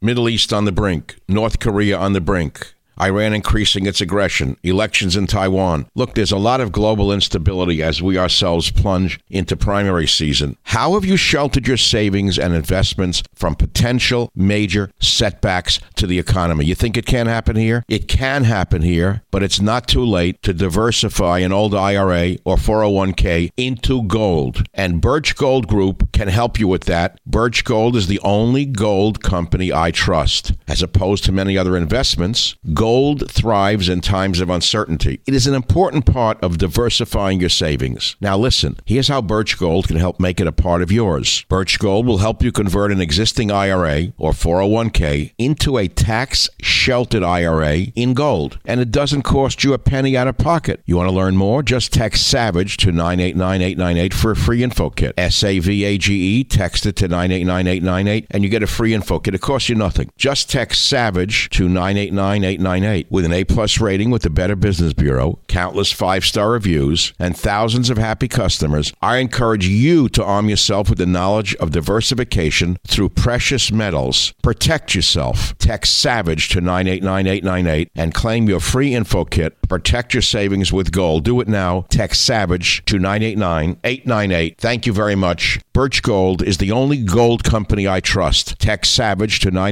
Middle East on the brink. North Korea on the brink. Iran increasing its aggression, elections in Taiwan. Look, there's a lot of global instability as we ourselves plunge into primary season. How have you sheltered your savings and investments from potential major setbacks to the economy? You think it can't happen here? It can happen here, but it's not too late to diversify an old IRA or 401k into gold. And Birch Gold Group can help you with that. Birch Gold is the only gold company I trust. As opposed to many other investments, gold thrives in times of uncertainty. It is an important part of diversifying your savings. Now listen, here's how Birch Gold can help make it a part of yours. Birch Gold will help you convert an existing IRA or 401k into a tax-sheltered IRA in gold. And it doesn't cost you a penny out of pocket. You want to learn more? Just text SAVAGE to 989-898 for a free info kit. SAVAGE, text it to 989-898 and you get a free info kit. It costs you nothing. Just text SAVAGE to 989-898. With an A-plus rating with the Better Business Bureau, countless 5-star reviews, and thousands of happy customers, I encourage you to arm yourself with the knowledge of diversification through precious metals. Protect yourself. Text SAVAGE to 989-898 and claim your free info kit. Protect your savings with gold. Do it now. Text SAVAGE to 989-898. Thank you very much. Birch Gold is the only gold company I trust. Text SAVAGE to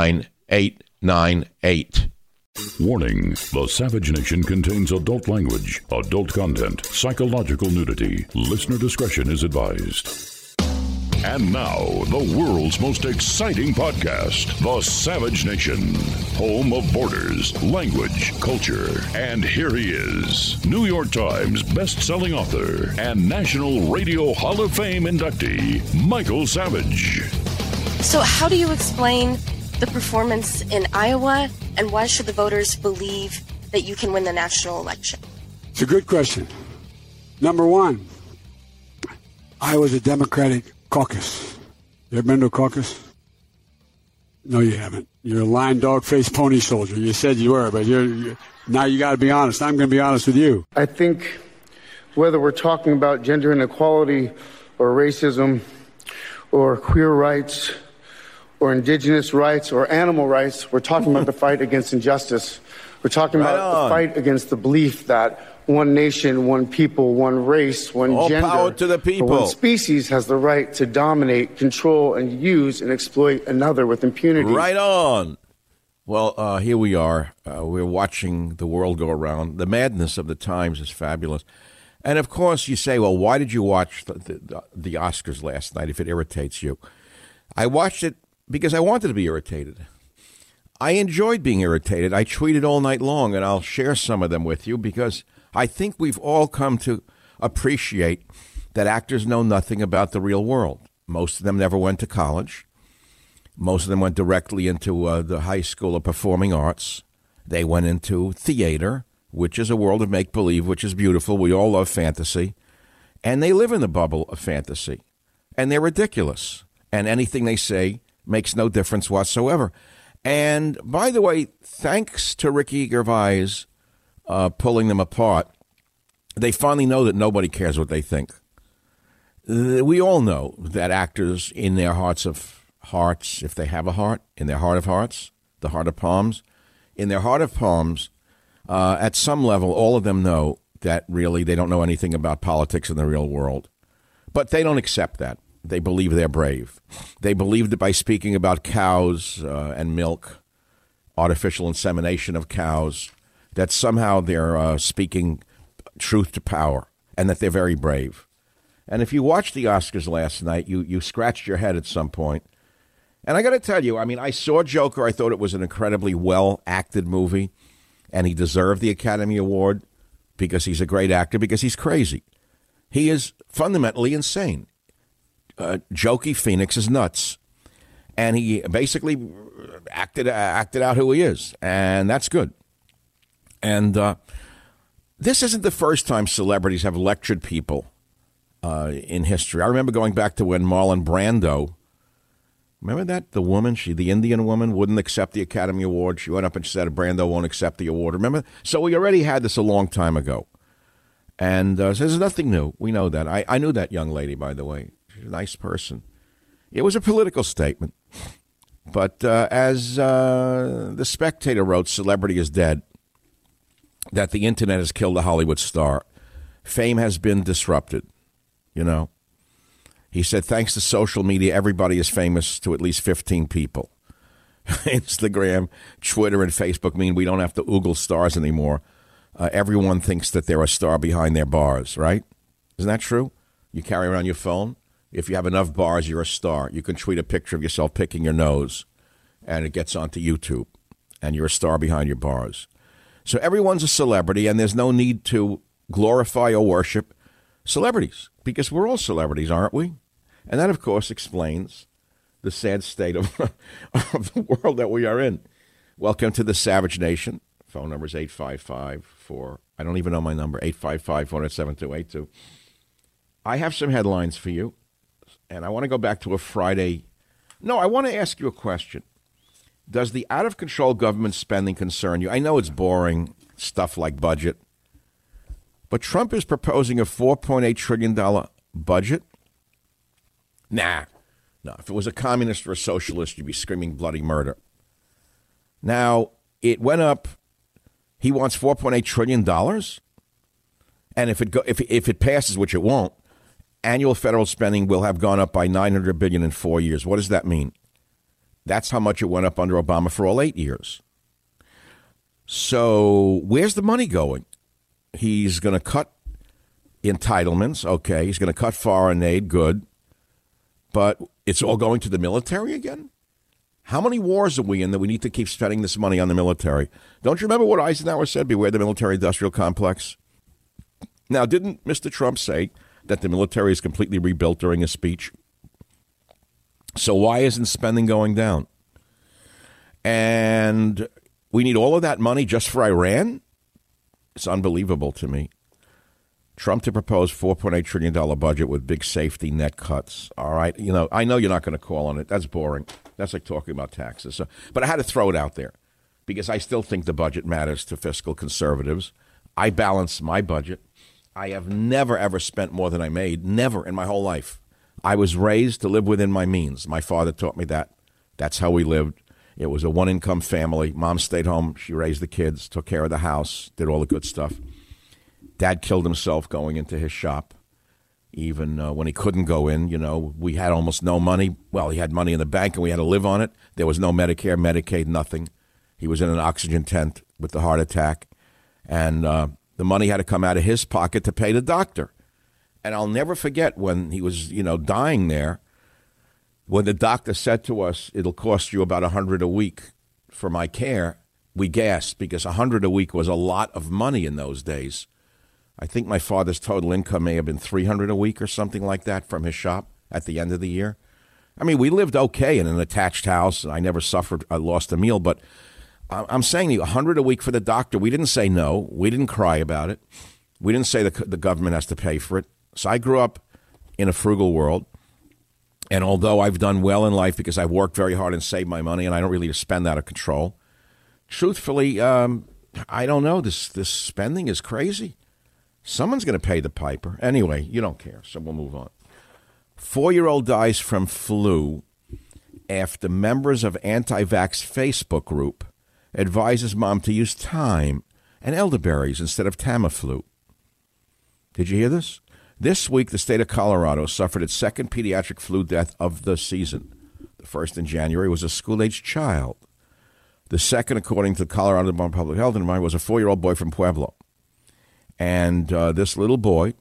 989-898. Warning, the Savage Nation contains adult language, adult content, psychological nudity. Listener discretion is advised. And now, the world's most exciting podcast, The Savage Nation, home of borders, language, culture. And here he is, New York Times best-selling author and National Radio Hall of Fame inductee, Michael Savage. So how do you explain the performance in Iowa, and why should the voters believe that you can win the national election? It's a good question. Number one, Iowa's a Democratic caucus. You ever been to a caucus? No, you haven't. You're a lying, dog-faced pony soldier. You said you were, but now you got to be honest. I'm going to be honest with you. I think whether we're talking about gender inequality or racism or queer rights or indigenous rights or animal rights, we're talking about the fight against injustice. We're talking about the fight against the belief that one nation, one people, one race, one all gender, power to the people, one species has the right to dominate, control, and use and exploit another with impunity. Right on. Well, here we are. We're watching the world go around. The madness of the times is fabulous. And, of course, you say, well, why did you watch the Oscars last night if it irritates you? I watched it because I wanted to be irritated. I enjoyed being irritated. I tweeted all night long, and I'll share some of them with you because I think we've all come to appreciate that actors know nothing about the real world. Most of them never went to college. Most of them went directly into the High School of Performing Arts. They went into theater, which is a world of make-believe, which is beautiful. We all love fantasy. And they live in the bubble of fantasy. And they're ridiculous. And anything they say makes no difference whatsoever. And, by the way, thanks to Ricky Gervais pulling them apart, they finally know that nobody cares what they think. We all know that actors in their hearts of hearts, if they have a heart, in their heart of hearts, the heart of palms, in their heart of palms, at some level, all of them know that really they don't know anything about politics in the real world. But they don't accept that. They believe they're brave. They believe that by speaking about cows and milk, artificial insemination of cows, that somehow they're speaking truth to power and that they're very brave. And if you watched the Oscars last night, you scratched your head at some point. And I got to tell you, I mean, I saw Joker. I thought it was an incredibly well-acted movie, and he deserved the Academy Award because he's a great actor, because he's crazy. He is fundamentally insane. Jokey Phoenix is nuts, and he basically acted out who he is, and that's good. And this isn't the first time celebrities have lectured people in history. I remember going back to when Marlon Brando, remember that? The woman, the Indian woman, wouldn't accept the Academy Award. She went up and said, Brando won't accept the award. Remember? So we already had this a long time ago. And so there's nothing new. We know that. I knew that young lady, by the way. She's a nice person. It was a political statement. But as The Spectator wrote, celebrity is dead, that the internet has killed a Hollywood star. Fame has been disrupted, you know. He said, thanks to social media, everybody is famous to at least 15 people. Instagram, Twitter, and Facebook mean we don't have to oogle stars anymore. Everyone thinks that they're a star behind their bars, right? Isn't that true? You carry around your phone. If you have enough bars, you're a star. You can tweet a picture of yourself picking your nose, and it gets onto YouTube, and you're a star behind your bars. So everyone's a celebrity, and there's no need to glorify or worship celebrities, because we're all celebrities, aren't we? And that, of course, explains the sad state of the world that we are in. Welcome to the Savage Nation. Phone number is 855-4. I don't even know my number, 855-407-282. I have some headlines for you, and I want to go back to a Friday. No, I want to ask you a question. Does the out-of-control government spending concern you? I know it's boring, stuff like budget, but Trump is proposing a $4.8 trillion budget? Nah. No, if it was a communist or a socialist, you'd be screaming bloody murder. Now, it went up. He wants $4.8 trillion. And if it passes, which it won't, annual federal spending will have gone up by $900 billion in 4 years. What does that mean? That's how much it went up under Obama for all 8 years. So where's the money going? He's going to cut entitlements. Okay. He's going to cut foreign aid. Good. But it's all going to the military again? How many wars are we in that we need to keep spending this money on the military? Don't you remember what Eisenhower said? Beware the military-industrial complex. Now, didn't Mr. Trump say that the military is completely rebuilt during his speech? So why isn't spending going down? And we need all of that money just for Iran? It's unbelievable to me. Trump to propose $4.8 trillion budget with big safety net cuts. All right. You know, I know you're not going to call on it. That's boring. That's like talking about taxes. So, but I had to throw it out there because I still think the budget matters to fiscal conservatives. I balance my budget. I have never, ever spent more than I made. Never in my whole life. I was raised to live within my means. My father taught me that. That's how we lived. It was a one-income family. Mom stayed home. She raised the kids, took care of the house, did all the good stuff. Dad killed himself going into his shop. Even when he couldn't go in, you know, we had almost no money. Well, he had money in the bank and we had to live on it. There was no Medicare, Medicaid, nothing. He was in an oxygen tent with the heart attack. And the money had to come out of his pocket to pay the doctor. And I'll never forget when he was, you know, dying there, when the doctor said to us, it'll cost you about $100 a week for my care. We gasped because $100 a week was a lot of money in those days. I think my father's total income may have been $300 a week or something like that from his shop at the end of the year. I mean, we lived okay in an attached house, and I never suffered, I lost a meal. But I'm saying to you, $100 a week for the doctor. We didn't say no. We didn't cry about it. We didn't say the government has to pay for it. So I grew up in a frugal world. And although I've done well in life because I've worked very hard and saved my money, and I don't really spend out of control, truthfully, I don't know. This spending is crazy. Someone's going to pay the piper. Anyway, you don't care, so we'll move on. 4-year-old dies from flu after members of anti-vax Facebook group advises mom to use thyme and elderberries instead of Tamiflu. Did you hear this? This week, the state of Colorado suffered its second pediatric flu death of the season. The first in January was a school-aged child. The second, according to the Colorado Department of Public Health and Environment, was a 4-year-old boy from Pueblo. And this little boy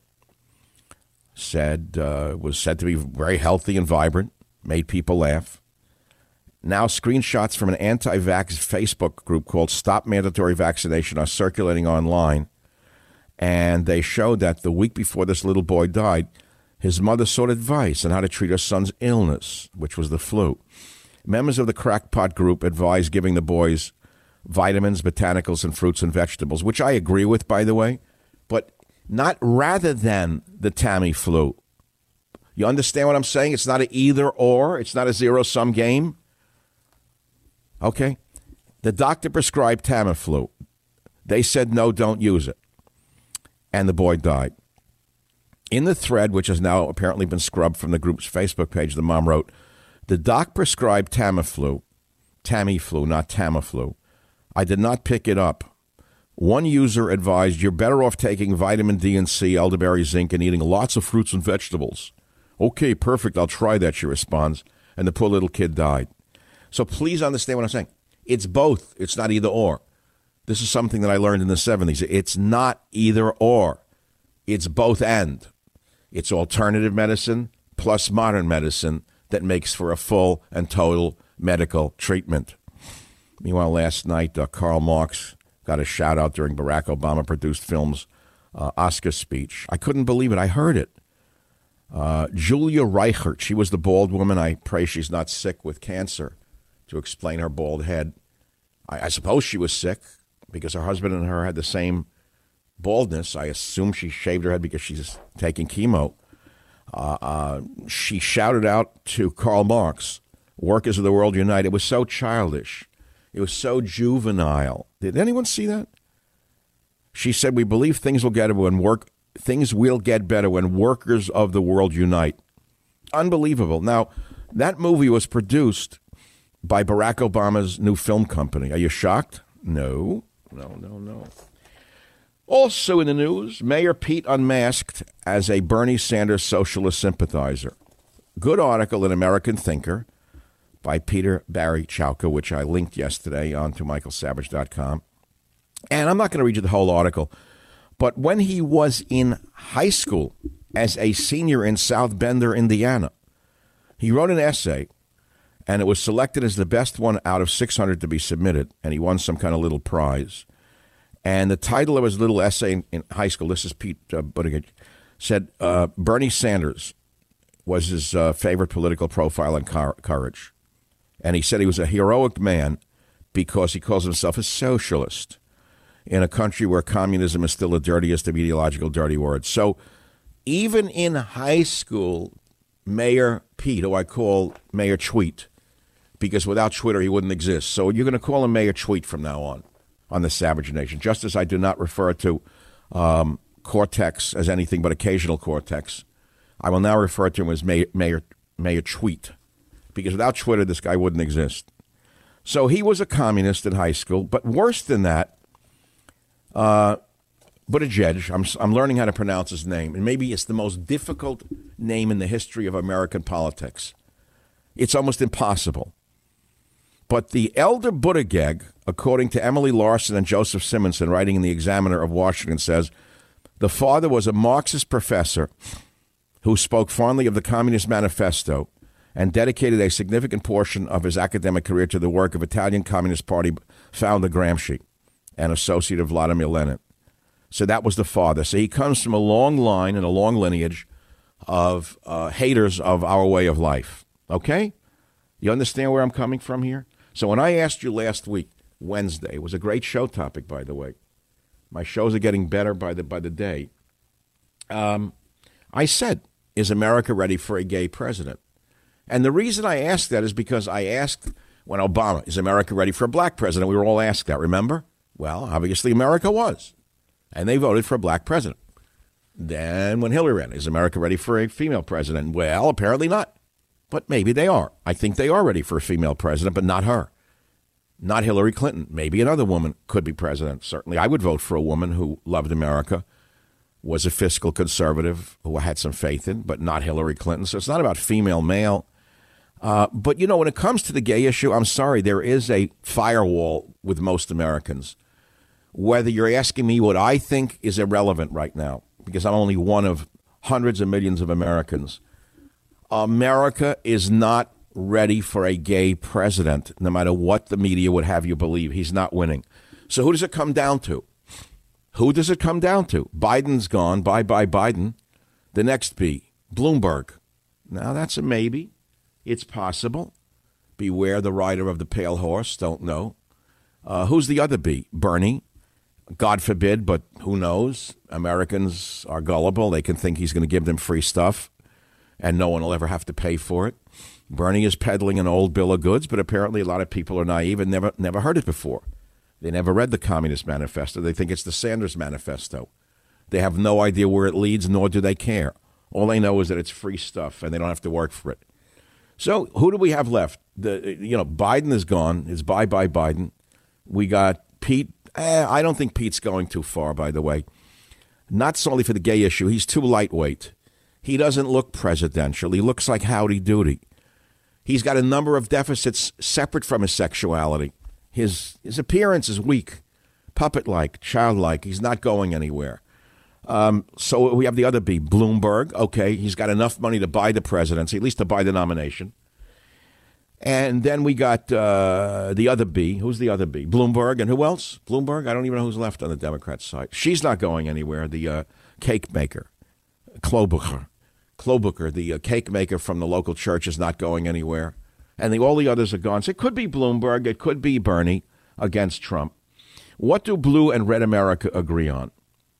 was said to be very healthy and vibrant, made people laugh. Now screenshots from an anti-vax Facebook group called Stop Mandatory Vaccination are circulating online. And they showed that the week before this little boy died, his mother sought advice on how to treat her son's illness, which was the flu. Members of the crackpot group advised giving the boys vitamins, botanicals, and fruits and vegetables, which I agree with, by the way. But not rather than the Tamiflu. You understand what I'm saying? It's not an either or. It's not a zero-sum game. Okay? The doctor prescribed Tamiflu. They said, no, don't use it. And the boy died. In the thread, which has now apparently been scrubbed from the group's Facebook page, the mom wrote, the doc prescribed Tamiflu Tamiflu, not Tamiflu. I did not pick it up. One user advised, you're better off taking vitamin D and C, elderberry, zinc, and eating lots of fruits and vegetables. Okay, perfect. I'll try that, she responds. And the poor little kid died. So please understand what I'm saying. It's both. It's not either or. This is something that I learned in the 70s. It's not either or. It's both and. It's alternative medicine plus modern medicine that makes for a full and total medical treatment. Meanwhile, last night, Karl Marx got a shout-out during Barack Obama-produced film's Oscar speech. I couldn't believe it. I heard it. Julia Reichert, she was the bald woman. I pray she's not sick with cancer, to explain her bald head. I suppose she was sick because her husband and her had the same baldness. I assume she shaved her head because she's taking chemo. She shouted out to Karl Marx, workers of the world unite. It was so childish. It was so juvenile. Did anyone see that? She said, we believe things will get better when workers of the world unite. Unbelievable. Now, that movie was produced by Barack Obama's new film company. Are you shocked? No. Also in the news, Mayor Pete unmasked as a Bernie Sanders socialist sympathizer. Good article in American Thinker by Peter Barry Chowka, which I linked yesterday onto michaelsavage.com. And I'm not going to read you the whole article, but when he was in high school as a senior in South Bend, Indiana, he wrote an essay, and it was selected as the best one out of 600 to be submitted, and he won some kind of little prize. And the title of his little essay in high school, this is Pete Buttigieg, said Bernie Sanders was his favorite political profile and courage. And he said he was a heroic man because he calls himself a socialist in a country where communism is still the dirtiest of ideological dirty words. So even in high school, Mayor Pete, who I call Mayor Tweet, because without Twitter he wouldn't exist. So you're going to call him Mayor Tweet from now on the Savage Nation, just as I do not refer to Cortex as anything but occasional Cortex. I will now refer to him as Mayor Tweet, because without Twitter, this guy wouldn't exist. So he was a communist in high school, but worse than that, Buttigieg, I'm learning how to pronounce his name, and maybe it's the most difficult name in the history of American politics. It's almost impossible. But the elder Buttigieg, according to Emily Larson and Joseph Simonson, writing in the Examiner of Washington, says, the father was a Marxist professor who spoke fondly of the Communist Manifesto and dedicated a significant portion of his academic career to the work of Italian Communist Party founder Gramsci, an associate of Vladimir Lenin. So that was the father. So he comes from a long line and a long lineage of haters of our way of life. Okay? You understand where I'm coming from here? So when I asked you last week, Wednesday, it was a great show topic, by the way. My shows are getting better by the day. I said, is America ready for a gay president? And the reason I asked that is because I asked when Obama, is America ready for a black president? We were all asked that, remember? Well, obviously America was. And they voted for a black president. Then when Hillary ran, is America ready for a female president? Well, apparently not. But maybe they are. I think they are ready for a female president, but not her. Not Hillary Clinton. Maybe another woman could be president. Certainly I would vote for a woman who loved America, was a fiscal conservative, who I had some faith in, but not Hillary Clinton. So it's not about female, male. But, you know, when it comes to the gay issue, I'm sorry, there is a firewall with most Americans. Whether you're asking me what I think is irrelevant right now, because I'm only one of hundreds of millions of Americans. America is not ready for a gay president, no matter what the media would have you believe. He's not winning. So who does it come down to? Who does it come down to? Biden's gone. Bye-bye, Biden. The next B, Bloomberg. Now, that's a maybe. It's possible. Beware the rider of the pale horse. Don't know. Who's the other B? Bernie. God forbid, but who knows? Americans are gullible. They can think he's going to give them free stuff, and no one will ever have to pay for it. Bernie is peddling an old bill of goods, but apparently a lot of people are naive and never heard it before. They never read the Communist Manifesto. They think it's the Sanders Manifesto. They have no idea where it leads, nor do they care. All they know is that it's free stuff, and they don't have to work for it. So who do we have left? Biden is gone. It's bye Biden. We got Pete. I don't think Pete's going too far, by the way. Not solely for the gay issue. He's too lightweight. He doesn't look presidential. He looks like Howdy Doody. He's got a number of deficits separate from his sexuality. His appearance is weak, puppet-like, childlike. He's not going anywhere. So we have the other B, Bloomberg. Okay, he's got enough money to buy the presidency, at least to buy the nomination. And then we got the other B. Who's the other B? Bloomberg. And who else? Bloomberg? I don't even know who's left on the Democrat side. She's not going anywhere. The cake maker, Klobuchar, the cake maker from the local church, is not going anywhere. And all the others are gone. So it could be Bloomberg. It could be Bernie against Trump. What do blue and red America agree on?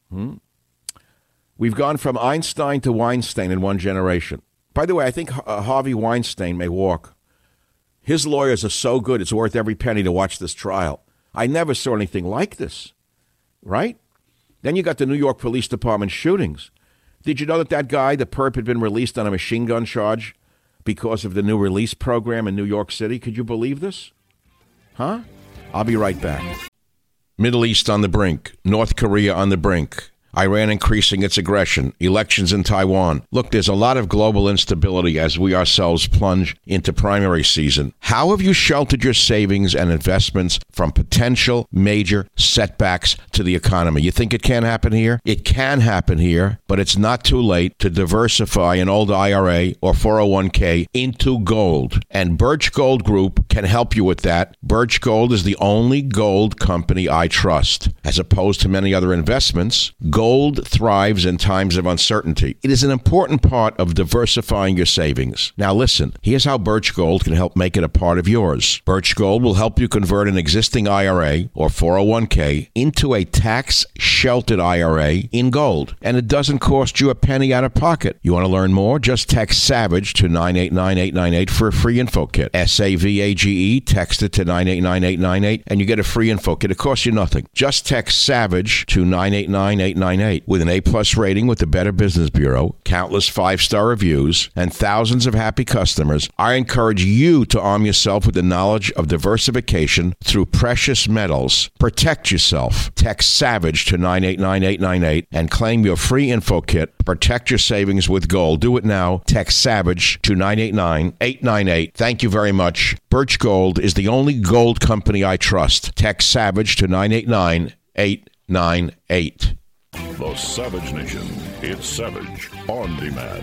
We've gone from Einstein to Weinstein in one generation. By the way, I think Harvey Weinstein may walk. His lawyers are so good, it's worth every penny to watch this trial. I never saw anything like this, right? Then you got the New York Police Department shootings. Did you know that guy, the perp, had been released on a machine gun charge because of the new release program in New York City? Could you believe this? Huh? I'll be right back. Middle East on the brink. North Korea on the brink. Iran increasing its aggression, elections in Taiwan. Look, there's a lot of global instability as we ourselves plunge into primary season. How have you sheltered your savings and investments from potential major setbacks to the economy? You think it can't happen here? It can happen here, but it's not too late to diversify an old IRA or 401k into gold. And Birch Gold Group can help you with that. Birch Gold is the only gold company I trust. As opposed to many other investments, gold thrives in times of uncertainty. It is an important part of diversifying your savings. Now listen, here's how Birch Gold can help make it a part of yours. Birch Gold will help you convert an existing IRA or 401k into a tax-sheltered IRA in gold. And it doesn't cost you a penny out of pocket. You want to learn more? Just text SAVAGE to 989898 for a free info kit. SAVAGE, text it to 989898 and you get a free info kit. It costs you nothing. Just text SAVAGE to 989898. With an A-plus rating with the Better Business Bureau, countless 5-star reviews, and thousands of happy customers, I encourage you to arm yourself with the knowledge of diversification through precious metals. Protect yourself. Text SAVAGE to 989898 and claim your free info kit. Protect your savings with gold. Do it now. Text SAVAGE to 989898. Thank you very much. Birch Gold is the only gold company I trust. Text SAVAGE to 989898. The Savage Nation. It's Savage on Demand.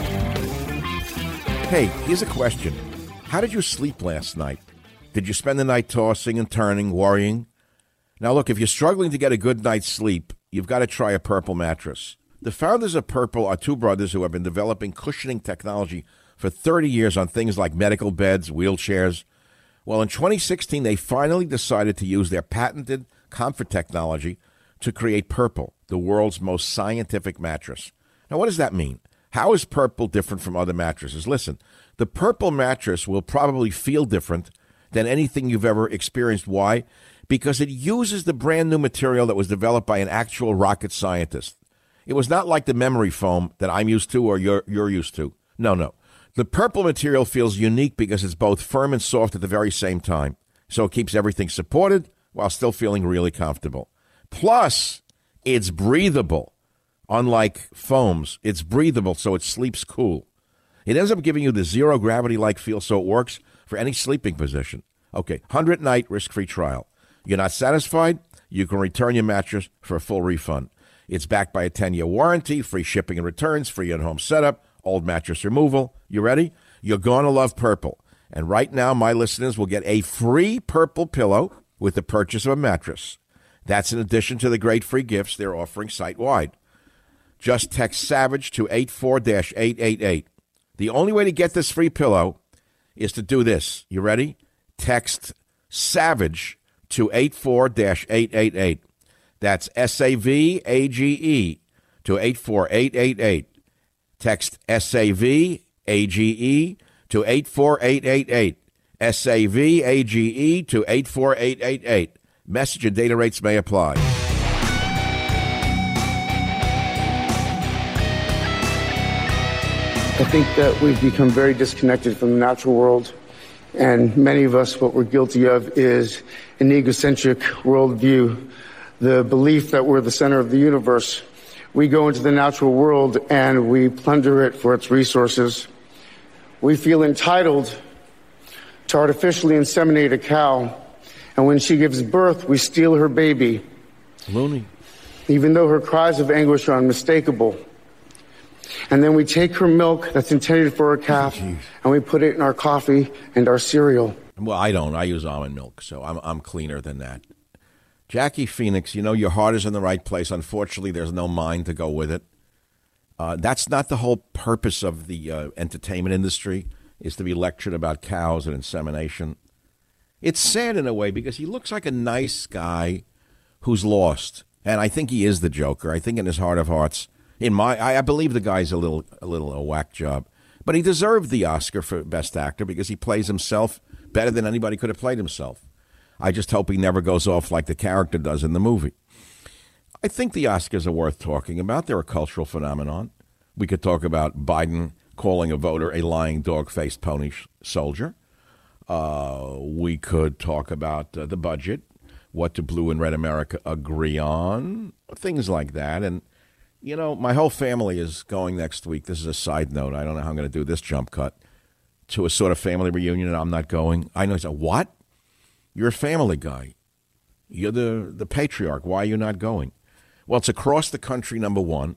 Hey, here's a question. How did you sleep last night? Did you spend the night tossing and turning, worrying? Now, look, if you're struggling to get a good night's sleep, you've got to try a Purple mattress. The founders of Purple are two brothers who have been developing cushioning technology for 30 years on things like medical beds, wheelchairs. Well, in 2016, they finally decided to use their patented comfort technology to create Purple, the world's most scientific mattress. Now, what does that mean? How is Purple different from other mattresses? Listen, the Purple mattress will probably feel different than anything you've ever experienced. Why? Because it uses the brand new material that was developed by an actual rocket scientist. It was not like the memory foam that I'm used to or you're used to. No. The Purple material feels unique because it's both firm and soft at the very same time. So it keeps everything supported while still feeling really comfortable. Plus, it's breathable. Unlike foams, it's breathable, so it sleeps cool. It ends up giving you the zero gravity-like feel, so it works for any sleeping position. Okay, 100-night risk-free trial. You're not satisfied? You can return your mattress for a full refund. It's backed by a 10-year warranty, free shipping and returns, free in-home setup, old mattress removal. You ready? You're going to love Purple. And right now, my listeners will get a free Purple pillow with the purchase of a mattress. That's in addition to the great free gifts they're offering site-wide. Just text SAVAGE to 84-888. The only way to get this free pillow is to do this. You ready? Text SAVAGE to 84-888. That's SAVAGE to 84888. Text SAVAGE to 84888. SAVAGE to 84888. Message and data rates may apply. I think that we've become very disconnected from the natural world. And many of us, what we're guilty of is an egocentric worldview, the belief that we're the center of the universe. We go into the natural world and we plunder it for its resources. We feel entitled to artificially inseminate a cow, and when she gives birth, we steal her baby. Loony. Even though her cries of anguish are unmistakable. And then we take her milk that's intended for a calf, and we put it in our coffee and our cereal. Well, I don't. I use almond milk, so I'm cleaner than that. Jackie Phoenix, you know your heart is in the right place. Unfortunately, there's no mind to go with it. That's not the whole purpose of the entertainment industry, is to be lectured about cows and insemination. It's sad in a way because he looks like a nice guy who's lost, and I think he is the Joker. I think in his heart of hearts, I believe the guy's a whack job, but he deserved the Oscar for Best Actor because he plays himself better than anybody could have played himself. I just hope he never goes off like the character does in the movie. I think the Oscars are worth talking about. They're a cultural phenomenon. We could talk about Biden calling a voter a lying, dog-faced pony soldier. We could talk about the budget. What do blue and red America agree on? Things like that. And, you know, my whole family is going next week. This is a side note. I don't know how I'm going to do this jump cut to a sort of family reunion, and I'm not going. I know. He said, what? You're a family guy. You're the patriarch. Why are you not going? Well, it's across the country, number one.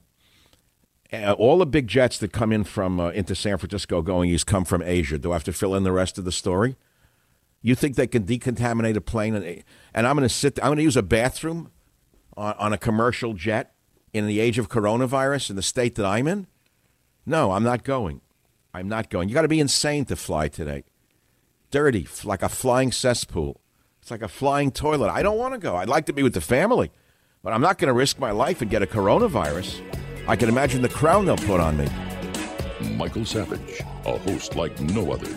All the big jets that come in from into San Francisco going east come from Asia. Do I have to fill in the rest of the story? You think they can decontaminate a plane? And I'm going to use a bathroom on a commercial jet in the age of coronavirus in the state that I'm in? No, I'm not going. I'm not going. You got to be insane to fly today. Dirty, like a flying cesspool. It's like a flying toilet. I don't want to go. I'd like to be with the family, but I'm not going to risk my life and get a coronavirus. I can imagine the crown they'll put on me. Michael Savage, a host like no other.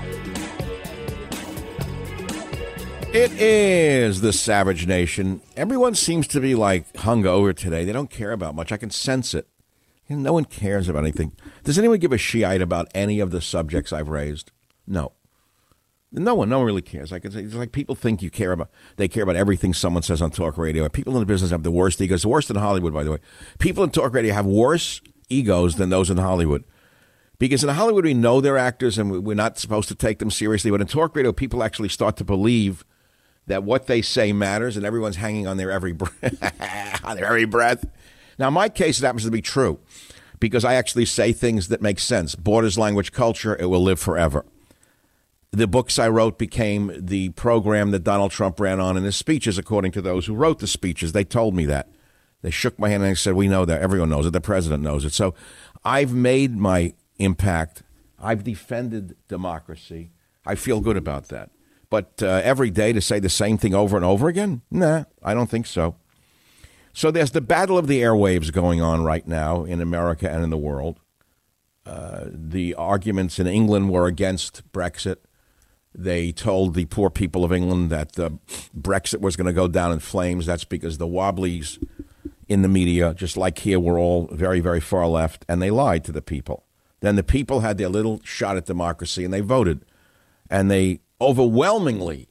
It is the Savage Nation. Everyone seems to be like hungover today. They don't care about much. I can sense it. No one cares about anything. Does anyone give a shite about any of the subjects I've raised? No. No one really cares. It's like people think they care about everything someone says on talk radio. People in the business have the worst egos, worse than Hollywood, by the way. People in talk radio have worse egos than those in Hollywood. Because in Hollywood, we know they're actors and we're not supposed to take them seriously. But in talk radio, people actually start to believe that what they say matters and everyone's hanging on their every breath. Now, in my case, it happens to be true because I actually say things that make sense. Borders, language, culture, it will live forever. The books I wrote became the program that Donald Trump ran on in his speeches, according to those who wrote the speeches. They told me that. They shook my hand and they said, we know that. Everyone knows it. The president knows it. So I've made my impact. I've defended democracy. I feel good about that. But every day to say the same thing over and over again? Nah, I don't think so. So there's the battle of the airwaves going on right now in America and in the world. The arguments in England were against Brexit. They told the poor people of England that Brexit was going to go down in flames. That's because the wobblies in the media, just like here, were all very, very far left, and they lied to the people. Then the people had their little shot at democracy, and they voted. And they overwhelmingly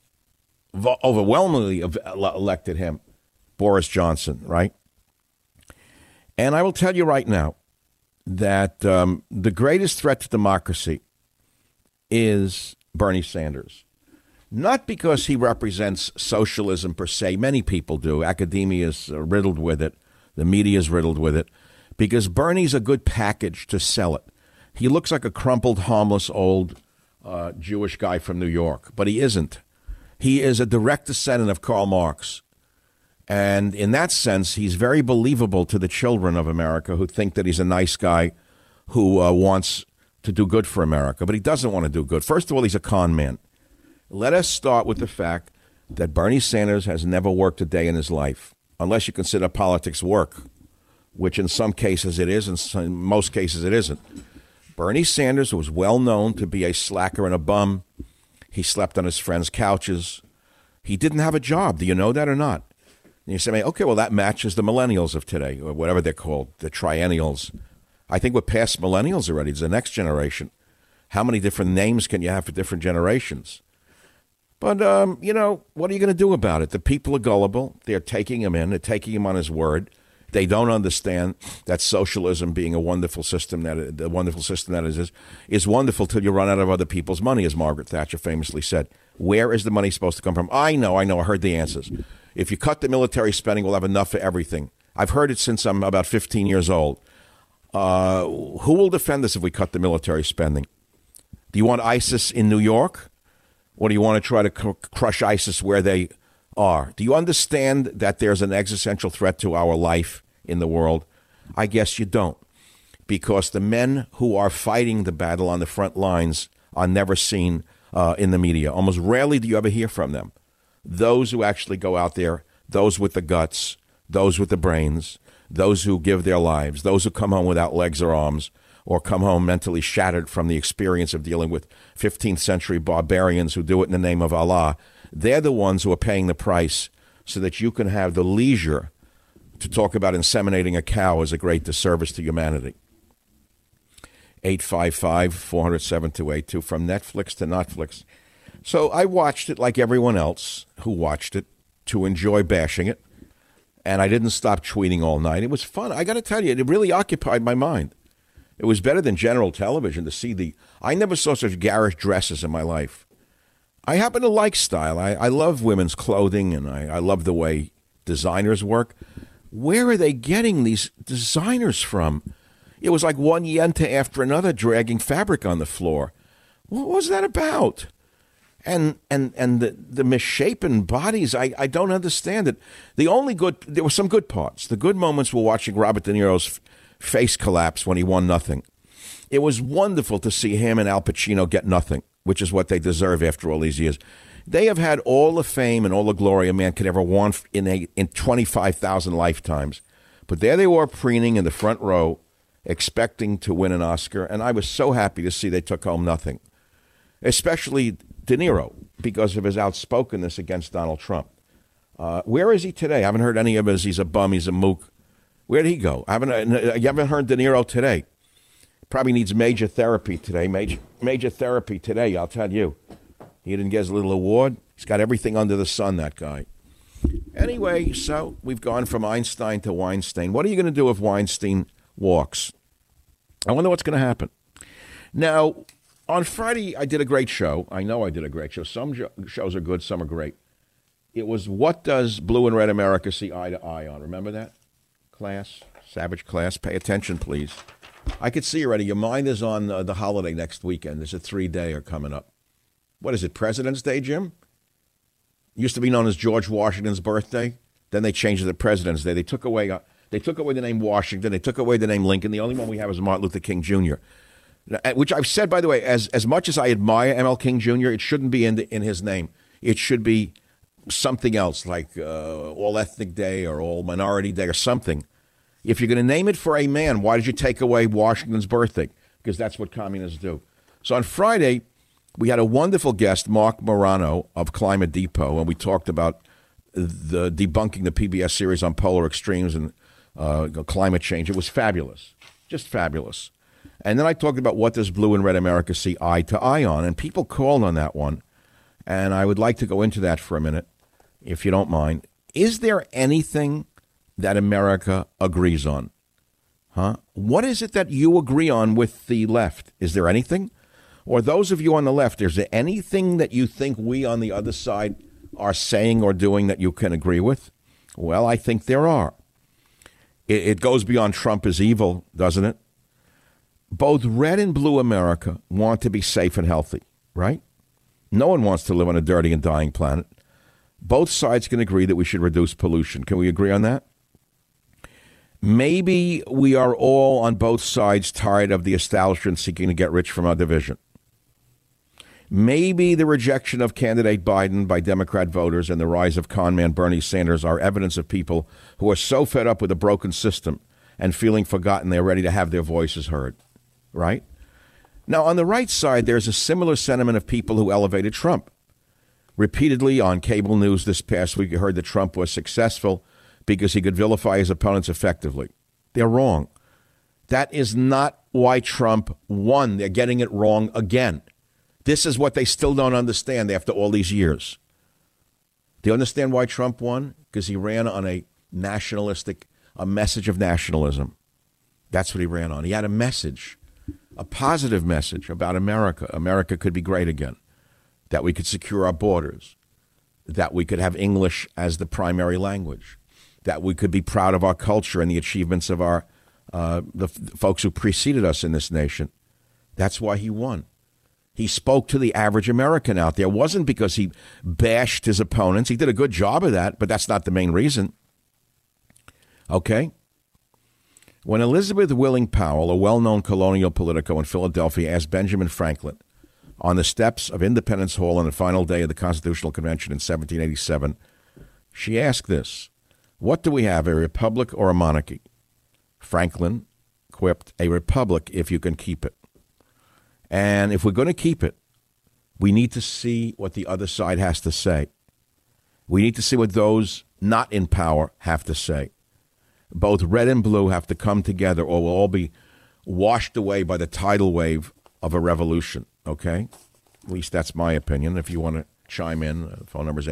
elected him, Boris Johnson, right? And I will tell you right now that the greatest threat to democracy is Bernie Sanders. Not because he represents socialism per se. Many people do. Academia is riddled with it. The media is riddled with it. Because Bernie's a good package to sell it. He looks like a crumpled, harmless, old Jewish guy from New York. But he isn't. He is a direct descendant of Karl Marx. And in that sense, he's very believable to the children of America who think that he's a nice guy who wants to do good for America. But he doesn't want to do good. First of all, he's a con man. Let us start with the fact that Bernie Sanders has never worked a day in his life, unless you consider politics work, which in some cases it is, and in most cases it isn't. Bernie Sanders was well known to be a slacker and a bum. He slept on his friends' couches. He didn't have a job. Do you know that or not? And you say, okay, well, that matches the millennials of today, or whatever they're called, the triennials. I think we're past millennials already. It's the next generation. How many different names can you have for different generations? But, you know, what are you going to do about it? The people are gullible. They're taking him in. They're taking him on his word. They don't understand that socialism, being a wonderful system, the wonderful system that it is wonderful till you run out of other people's money, as Margaret Thatcher famously said. Where is the money supposed to come from? I know. I heard the answers. If you cut the military spending, we'll have enough for everything. I've heard it since I'm about 15 years old. Who will defend us if we cut the military spending? Do you want ISIS in New York? Or do you want to try to crush ISIS where they are? Do you understand that there's an existential threat to our life in the world? I guess you don't. Because the men who are fighting the battle on the front lines are never seen in the media. Almost rarely do you ever hear from them. Those who actually go out there, those with the guts, those with the brains, those who give their lives, those who come home without legs or arms, or come home mentally shattered from the experience of dealing with 15th century barbarians who do it in the name of Allah, they're the ones who are paying the price so that you can have the leisure to talk about inseminating a cow as a great disservice to humanity. 855-400-7282, from Netflix to Netflix. So I watched it like everyone else who watched it to enjoy bashing it, and I didn't stop tweeting all night. It was fun. I got to tell you, it really occupied my mind. It was better than general television to see I never saw such garish dresses in my life. I happen to like style. I love women's clothing, and I love the way designers work. Where are they getting these designers from? It was like one yenta after another dragging fabric on the floor. What was that about? And the misshapen bodies, I don't understand it. There were some good parts. The good moments were watching Robert De Niro's face collapse when he won nothing. It was wonderful to see him and Al Pacino get nothing, which is what they deserve after all these years. They have had all the fame and all the glory a man could ever want in 25,000 lifetimes. But there they were, preening in the front row, expecting to win an Oscar, and I was so happy to see they took home nothing, especially De Niro, because of his outspokenness against Donald Trump. Where is he today? I haven't heard any of his, he's a bum, he's a mook. Where did he go? You haven't heard De Niro today. Probably needs major therapy today. Major therapy today, I'll tell you. He didn't get his little award. He's got everything under the sun, that guy. Anyway, so we've gone from Einstein to Weinstein. What are you going to do if Weinstein walks? I wonder what's going to happen. Now, on Friday, I did a great show. I know I did a great show. Some shows are good, some are great. It was What Does Blue and Red America See Eye to Eye On? Remember that? Class, savage class, pay attention, please. I could see already your mind is on the holiday next weekend. There's a 3-dayer coming up. What is it, President's Day, Jim? Used to be known as George Washington's birthday. Then they changed it to President's Day. They took away the name Washington. They took away the name Lincoln. The only one we have is Martin Luther King Jr., which I've said, by the way, as much as I admire ML King Jr., it shouldn't be in his name. It should be something else, like All Ethnic Day or All Minority Day or something. If you're going to name it for a man, why did you take away Washington's birthday? Because that's what communists do. So on Friday, we had a wonderful guest, Mark Morano of Climate Depot, and we talked about the debunking the PBS series on polar extremes and climate change. It was fabulous, just fabulous. And then I talked about What Does Blue and Red America See Eye to Eye On? And people called on that one, and I would like to go into that for a minute, if you don't mind. Is there anything that America agrees on? What is it that you agree on with the left? Is there anything? Or those of you on the left, is there anything that you think we on the other side are saying or doing that you can agree with? Well, I think there are. It goes beyond Trump is evil, doesn't it? Both red and blue America want to be safe and healthy, right? No one wants to live on a dirty and dying planet. Both sides can agree that we should reduce pollution. Can we agree on that? Maybe we are all on both sides tired of the establishment seeking to get rich from our division. Maybe the rejection of candidate Biden by Democrat voters and the rise of con man Bernie Sanders are evidence of people who are so fed up with a broken system and feeling forgotten they're ready to have their voices heard, right? Now, on the right side, there's a similar sentiment of people who elevated Trump. Repeatedly on cable news this past week, you heard that Trump was successful because he could vilify his opponents effectively. They're wrong. That is not why Trump won. They're getting it wrong again. This is what they still don't understand after all these years. Do you understand why Trump won? Because he ran on a message of nationalism. That's what he ran on. He had a message, a positive message about America. America could be great again, that we could secure our borders, that we could have English as the primary language, that we could be proud of our culture and the achievements of our the folks who preceded us in this nation. That's why he won. He spoke to the average American out there. It wasn't because he bashed his opponents. He did a good job of that, but that's not the main reason. Okay? When Elizabeth Willing Powell, a well-known colonial politico in Philadelphia, asked Benjamin Franklin on the steps of Independence Hall on the final day of the Constitutional Convention in 1787, she asked this: "What do we have, a republic or a monarchy?" Franklin quipped, "A republic if you can keep it. And if we're going to keep it, we need to see what the other side has to say. We need to see what those not in power have to say. Both red and blue have to come together or we'll all be washed away by the tidal wave of a revolution." Okay? At least that's my opinion. If you want to chime in, phone number is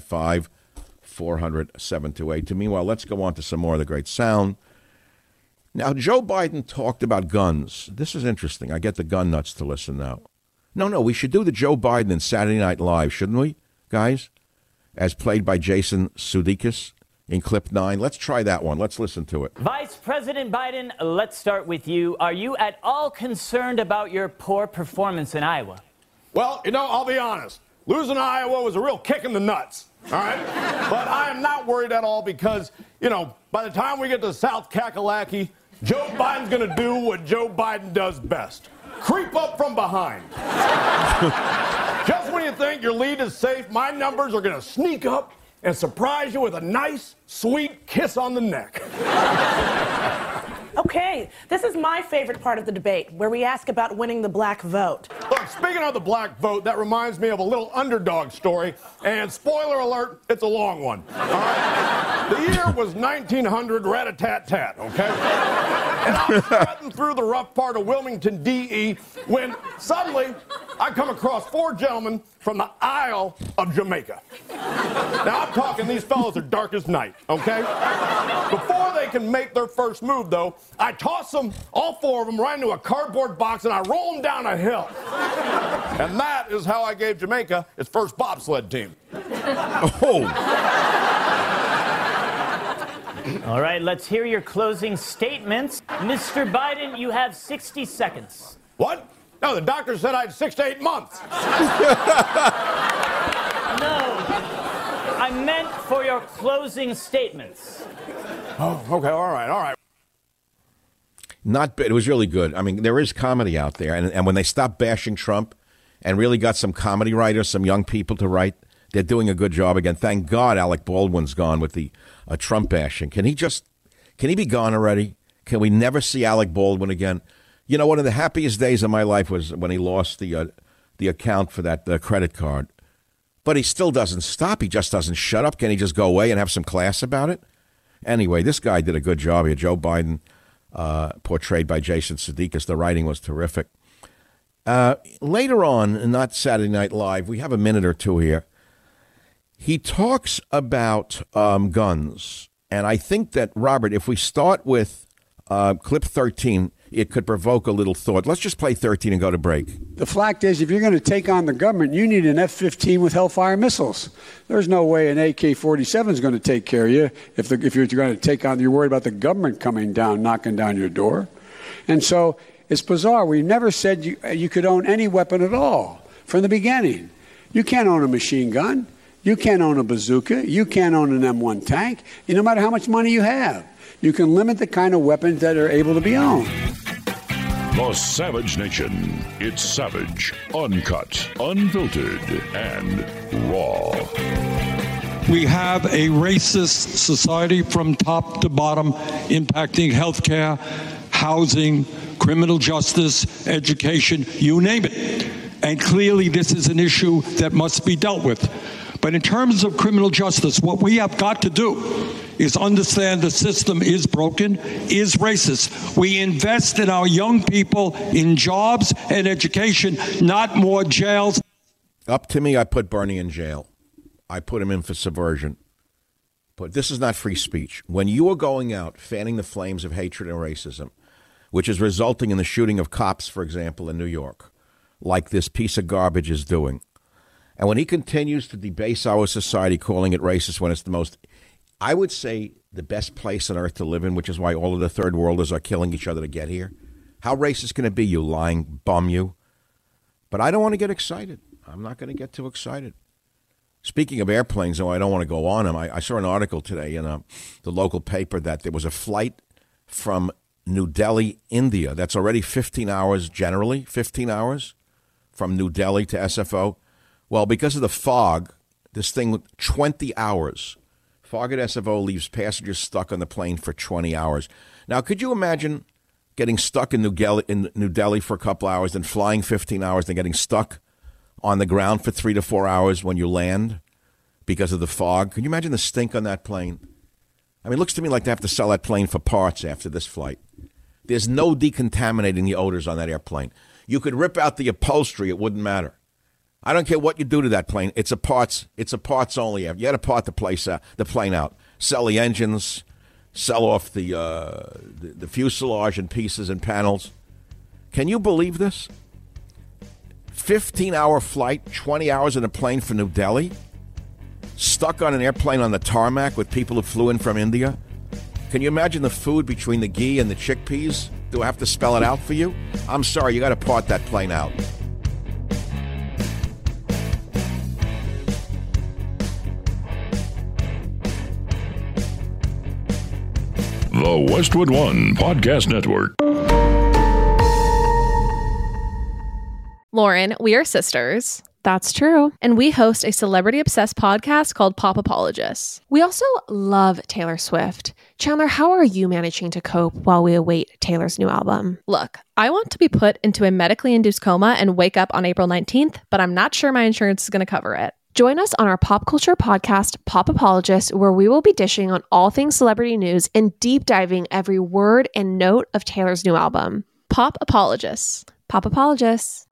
855-400-7282. Meanwhile, let's go on to some more of the great sound. Now, Joe Biden talked about guns. This is interesting. I get the gun nuts to listen now. No, we should do the Joe Biden in Saturday Night Live, shouldn't we, guys? As played by Jason Sudeikis in clip 9. Let's try that one. Let's listen to it. Vice President Biden, let's start with you. Are you at all concerned about your poor performance in Iowa? Well, I'll be honest. Losing Iowa was a real kick in the nuts, all right? But I am not worried at all because, by the time we get to South Kakalaki, Joe Biden's going to do what Joe Biden does best: creep up from behind. Just when you think your lead is safe, my numbers are going to sneak up and surprise you with a nice, sweet kiss on the neck. Okay, this is my favorite part of the debate, where we ask about winning the black vote. Look, speaking of the black vote, that reminds me of a little underdog story. And spoiler alert, it's a long one. All right? The year was 1900, rat-a-tat-tat, okay? And I was strutting through the rough part of Wilmington, D.E., when suddenly I come across 4 gentlemen from the Isle of Jamaica. Now, I'm talking, these fellows are dark as night, okay? Before they can make their first move, though, I toss them, all 4 of them, right into a cardboard box, and I roll them down a hill. And that is how I gave Jamaica its first bobsled team. Oh. All right, let's hear your closing statements. Mr. Biden, you have 60 seconds. What? No, the doctor said I had 6 to 8 months. No, I meant for your closing statements. Oh, okay, all right. Not bad. It was really good. I mean, there is comedy out there. And when they stopped bashing Trump and really got some comedy writers, some young people to write, they're doing a good job again. Thank God Alec Baldwin's gone with the Trump bashing. Can he be gone already? Can we never see Alec Baldwin again? One of the happiest days of my life was when he lost the account for that credit card. But he still doesn't stop. He just doesn't shut up. Can he just go away and have some class about it? Anyway, this guy did a good job here. Joe Biden, portrayed by Jason Sudeikis. The writing was terrific. Later on, not Saturday Night Live, we have a minute or two here. He talks about guns. And I think that, Robert, if we start with clip 13, it could provoke a little thought. Let's just play 13 and go to break. The fact is, if you're going to take on the government, you need an F-15 with Hellfire missiles. There's no way an AK-47 is going to take care of you if you're going to take on. You're worried about the government coming down, knocking down your door. And so it's bizarre. We never said you could own any weapon at all from the beginning. You can't own a machine gun. You can't own a bazooka. You can't own an M1 tank. No matter how much money you have, you can limit the kind of weapons that are able to be owned. The Savage Nation. It's savage, uncut, unfiltered, and raw. We have a racist society from top to bottom, impacting healthcare, housing, criminal justice, education, you name it. And clearly this is an issue that must be dealt with. But in terms of criminal justice, what we have got to do is understand the system is broken, is racist. We invest in our young people in jobs and education, not more jails. Up to me, I put Bernie in jail. I put him in for subversion. But this is not free speech. When you are going out fanning the flames of hatred and racism, which is resulting in the shooting of cops, for example, in New York, like this piece of garbage is doing, and when he continues to debase our society, calling it racist when it's the most, I would say, the best place on earth to live in, which is why all of the third worlders are killing each other to get here. How racist can it be, you lying bum, you? But I don't want to get excited. I'm not going to get too excited. Speaking of airplanes, though, I don't want to go on them. I saw an article today in the local paper that there was a flight from New Delhi, India. That's already 15 hours generally, 15 hours from New Delhi to SFO. Well, because of the fog, this thing, 20 hours. Fog at SFO leaves passengers stuck on the plane for 20 hours. Now, could you imagine getting stuck in New Delhi for a couple hours, then flying 15 hours, then getting stuck on the ground for 3 to 4 hours when you land because of the fog? Can you imagine the stink on that plane? I mean, it looks to me like they have to sell that plane for parts after this flight. There's no decontaminating the odors on that airplane. You could rip out the upholstery, it wouldn't matter. I don't care what you do to that plane. It's a parts only. You got to part the plane out. Sell the engines, sell off the fuselage in pieces and panels. Can you believe this? 15-hour flight, 20 hours in a plane for New Delhi, stuck on an airplane on the tarmac with people who flew in from India. Can you imagine the food between the ghee and the chickpeas? Do I have to spell it out for you? I'm sorry, you got to part that plane out. The Westwood One Podcast Network. Lauren, we are sisters. That's true. And we host a celebrity-obsessed podcast called Pop Apologists. We also love Taylor Swift. Chandler, how are you managing to cope while we await Taylor's new album? Look, I want to be put into a medically induced coma and wake up on April 19th, but I'm not sure my insurance is going to cover it. Join us on our pop culture podcast, Pop Apologists, where we will be dishing on all things celebrity news and deep diving every word and note of Taylor's new album. Pop Apologists. Pop Apologists.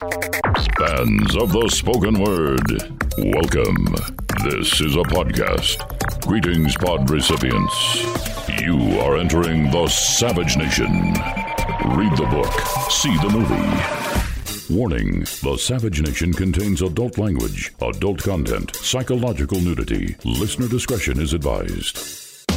Fans of the spoken word, welcome. This is a podcast. Greetings, pod recipients. You are entering the Savage Nation. Read the book, see the movie. Warning, the Savage Nation contains adult language, adult content, psychological nudity. Listener discretion is advised.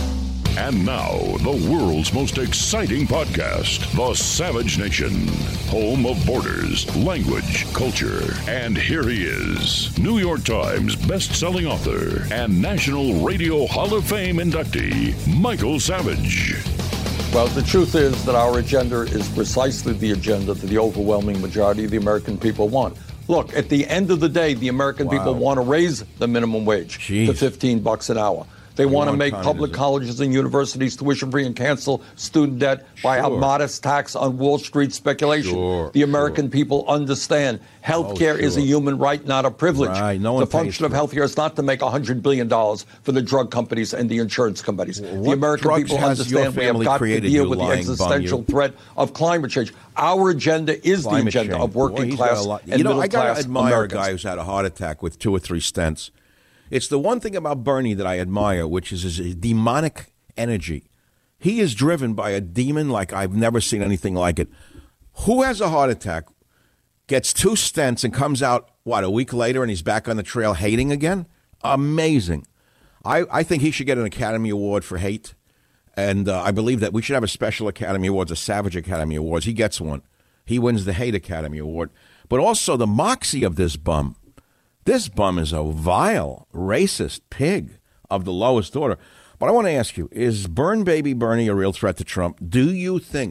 And now, the world's most exciting podcast, The Savage Nation, home of borders, language, culture. And here he is, New York Times best-selling author and National Radio Hall of Fame inductee, Michael Savage. Well, the truth is that our agenda is precisely the agenda that the overwhelming majority of the American people want. Look, at the end of the day, the American people want to raise the minimum wage to $15 an hour. They want to make public colleges and universities tuition-free and cancel student debt by a modest tax on Wall Street speculation. The American people understand health care is a human right, not a privilege. The function of health care is not to make $100 billion for the drug companies and the insurance companies. The American people understand we have got to deal with the existential threat of climate change. Our agenda is the agenda of working class and middle class Americans. I got to admire a guy who's had a heart attack with 2 or 3 stents. It's the one thing about Bernie that I admire, which is his demonic energy. He is driven by a demon like I've never seen anything like it. Who has a heart attack, gets 2 stents, and comes out, a week later, and he's back on the trail hating again? Amazing. I think he should get an Academy Award for hate, and I believe that we should have a special Academy Awards, a Savage Academy Awards. He gets one. He wins the Hate Academy Award. But also the moxie of this bum. This bum is a vile, racist pig of the lowest order. But I want to ask you, is Burn Baby Bernie a real threat to Trump? Do you think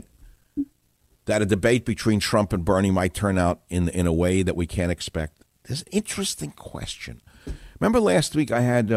that a debate between Trump and Bernie might turn out in a way that we can't expect? This is an interesting question. Remember last week I had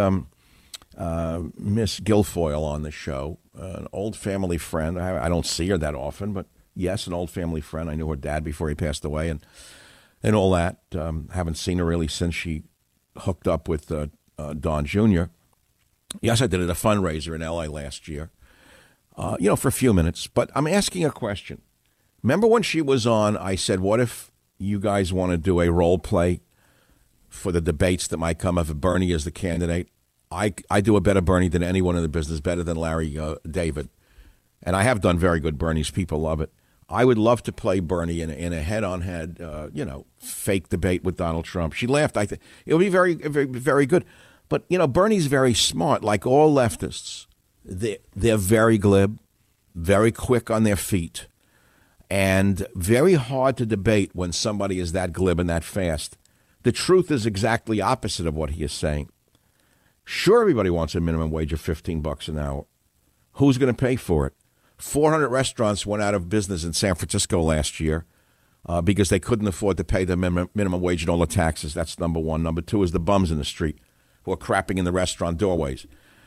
Miss Guilfoyle on the show, an old family friend. I don't see her that often, but yes, an old family friend. I knew her dad before he passed away, and all that. Haven't seen her really since she hooked up with Don Jr. Yes, I did it, a fundraiser in L.A. last year, for a few minutes. But I'm asking a question. Remember when she was on, I said, what if you guys want to do a role play for the debates that might come if Bernie is the candidate? I do a better Bernie than anyone in the business, better than Larry David. And I have done very good Bernies. People love it. I would love to play Bernie in a head-on-head, fake debate with Donald Trump. She laughed. I think it would be very, very, very good. But, Bernie's very smart, like all leftists. They're very glib, very quick on their feet, and very hard to debate when somebody is that glib and that fast. The truth is exactly opposite of what he is saying. Sure, everybody wants a minimum wage of $15 an hour. Who's going to pay for it? 400 restaurants went out of business in San Francisco last year because they couldn't afford to pay the minimum wage and all the taxes. That's number one. Number two is the bums in the street who are crapping in the restaurant doorways.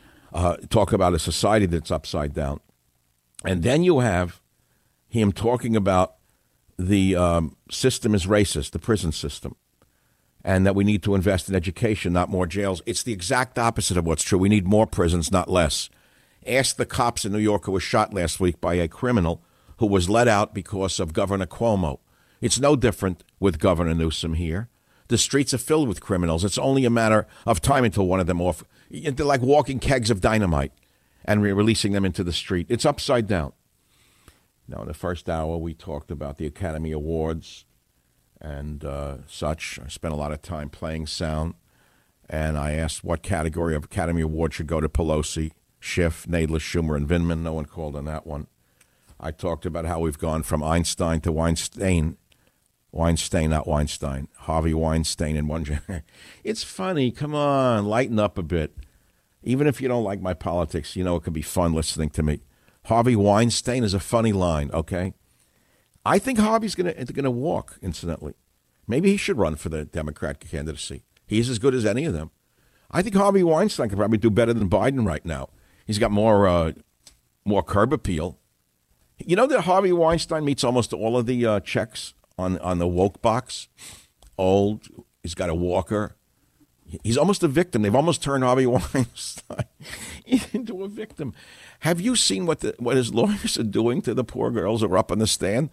Talk about a society that's upside down. And then you have him talking about the system is racist, the prison system, and that we need to invest in education, not more jails. It's the exact opposite of what's true. We need more prisons, not less. Ask the cops in New York who was shot last week by a criminal who was let out because of Governor Cuomo. It's no different with Governor Newsom here. The streets are filled with criminals. It's only a matter of time until one of them off. They're like walking kegs of dynamite and releasing them into the street. It's upside down. Now, in the first hour, we talked about the Academy Awards and such. I spent a lot of time playing sound, and I asked what category of Academy Award should go to Pelosi, Schiff, Nadler, Schumer, and Vindman. No one called on that one. I talked about how we've gone from Einstein to Weinstein. Weinstein, not Weinstein. Harvey Weinstein in one generation. It's funny. Come on, lighten up a bit. Even if you don't like my politics, it can be fun listening to me. Harvey Weinstein is a funny line, okay? I think Harvey's going to walk, incidentally. Maybe he should run for the Democrat candidacy. He's as good as any of them. I think Harvey Weinstein could probably do better than Biden right now. He's got more curb appeal. You know that Harvey Weinstein meets almost all of the checks on the woke box? Old, he's got a walker. He's almost a victim. They've almost turned Harvey Weinstein into a victim. Have you seen what his lawyers are doing to the poor girls who are up on the stand?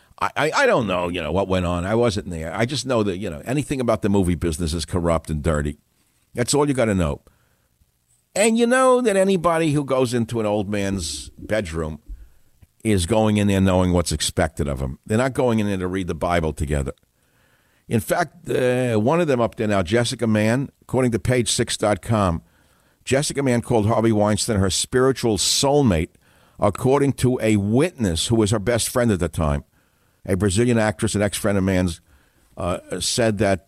I don't know, what went on. I wasn't there. I just know that, anything about the movie business is corrupt and dirty. That's all you got to know. And you know that anybody who goes into an old man's bedroom is going in there knowing what's expected of them. They're not going in there to read the Bible together. In fact, one of them up there now, Jessica Mann, according to page6.com, Jessica Mann called Harvey Weinstein her spiritual soulmate, according to a witness who was her best friend at the time. A Brazilian actress, an ex-friend of Mann's, said that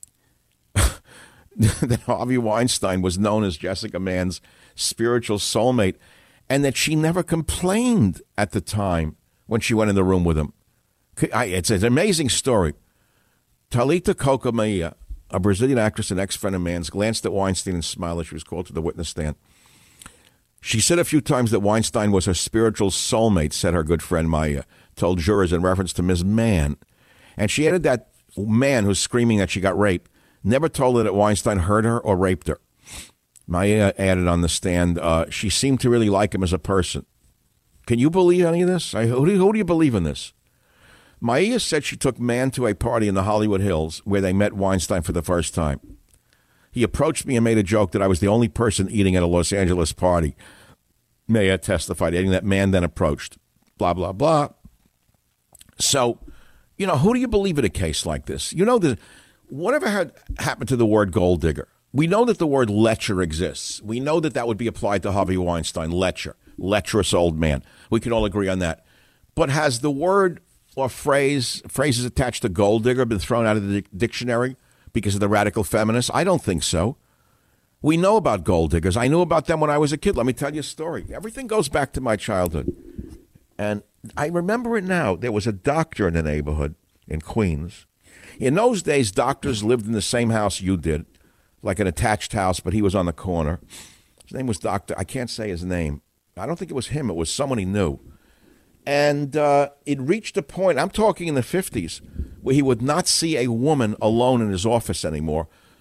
that Harvey Weinstein was known as Jessica Mann's spiritual soulmate, and that she never complained at the time when she went in the room with him. It's an amazing story. Talita Kokomaya, a Brazilian actress and ex-friend of Mann's, glanced at Weinstein and smiled as she was called to the witness stand. She said a few times that Weinstein was her spiritual soulmate, said her good friend Maya, told jurors in reference to Ms. Mann. And she added that man who's screaming that she got raped never told her that Weinstein hurt her or raped her. Maya added on the stand, she seemed to really like him as a person. Can you believe any of this? Who do you believe in this? Maya said she took Mann to a party in the Hollywood Hills where they met Weinstein for the first time. He approached me and made a joke that I was the only person eating at a Los Angeles party. Maya testified, adding that Mann then approached. Blah, blah, blah. So, who do you believe in a case like this? Whatever had happened to the word gold digger? We know that the word lecher exists. We know that would be applied to Harvey Weinstein, lecher, lecherous old man. We can all agree on that. But has the word or phrases attached to gold digger been thrown out of the dictionary because of the radical feminists? I don't think so. We know about gold diggers. I knew about them when I was a kid. Let me tell you a story. Everything goes back to my childhood. And I remember it now. There was a doctor in the neighborhood in Queens. In those days, doctors lived in the same house you did, like an attached house, but he was on the corner. His name was Doctor. I can't say his name. I don't think it was him. It was someone he knew. And it reached a point, I'm talking in the 50s, where he would not see a woman alone in his office anymore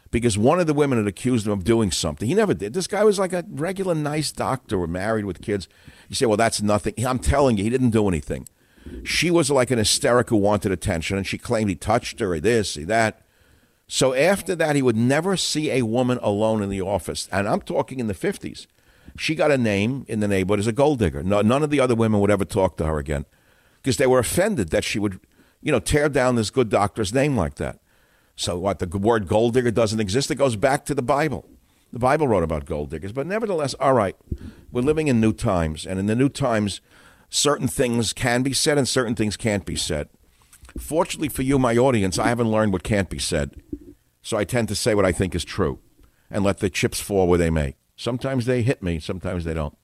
because one of the women had accused him of doing something. He never did. This guy was like a regular nice doctor, married with kids. You say, well, that's nothing. I'm telling you, he didn't do anything. She was like an hysteric who wanted attention, and she claimed he touched her, or this, or that. So after that, he would never see a woman alone in the office. And I'm talking in the 50s. She got a name in the neighborhood as a gold digger. No, none of the other women would ever talk to her again because they were offended that she would, tear down this good doctor's name like that. So what, the word gold digger doesn't exist? It goes back to the Bible. The Bible wrote about gold diggers. But nevertheless, all right, we're living in new times. And in the new times, certain things can be said and certain things can't be said. Fortunately for you, my audience, I haven't learned what can't be said. So I tend to say what I think is true and let the chips fall where they may. Sometimes they hit me, sometimes they don't.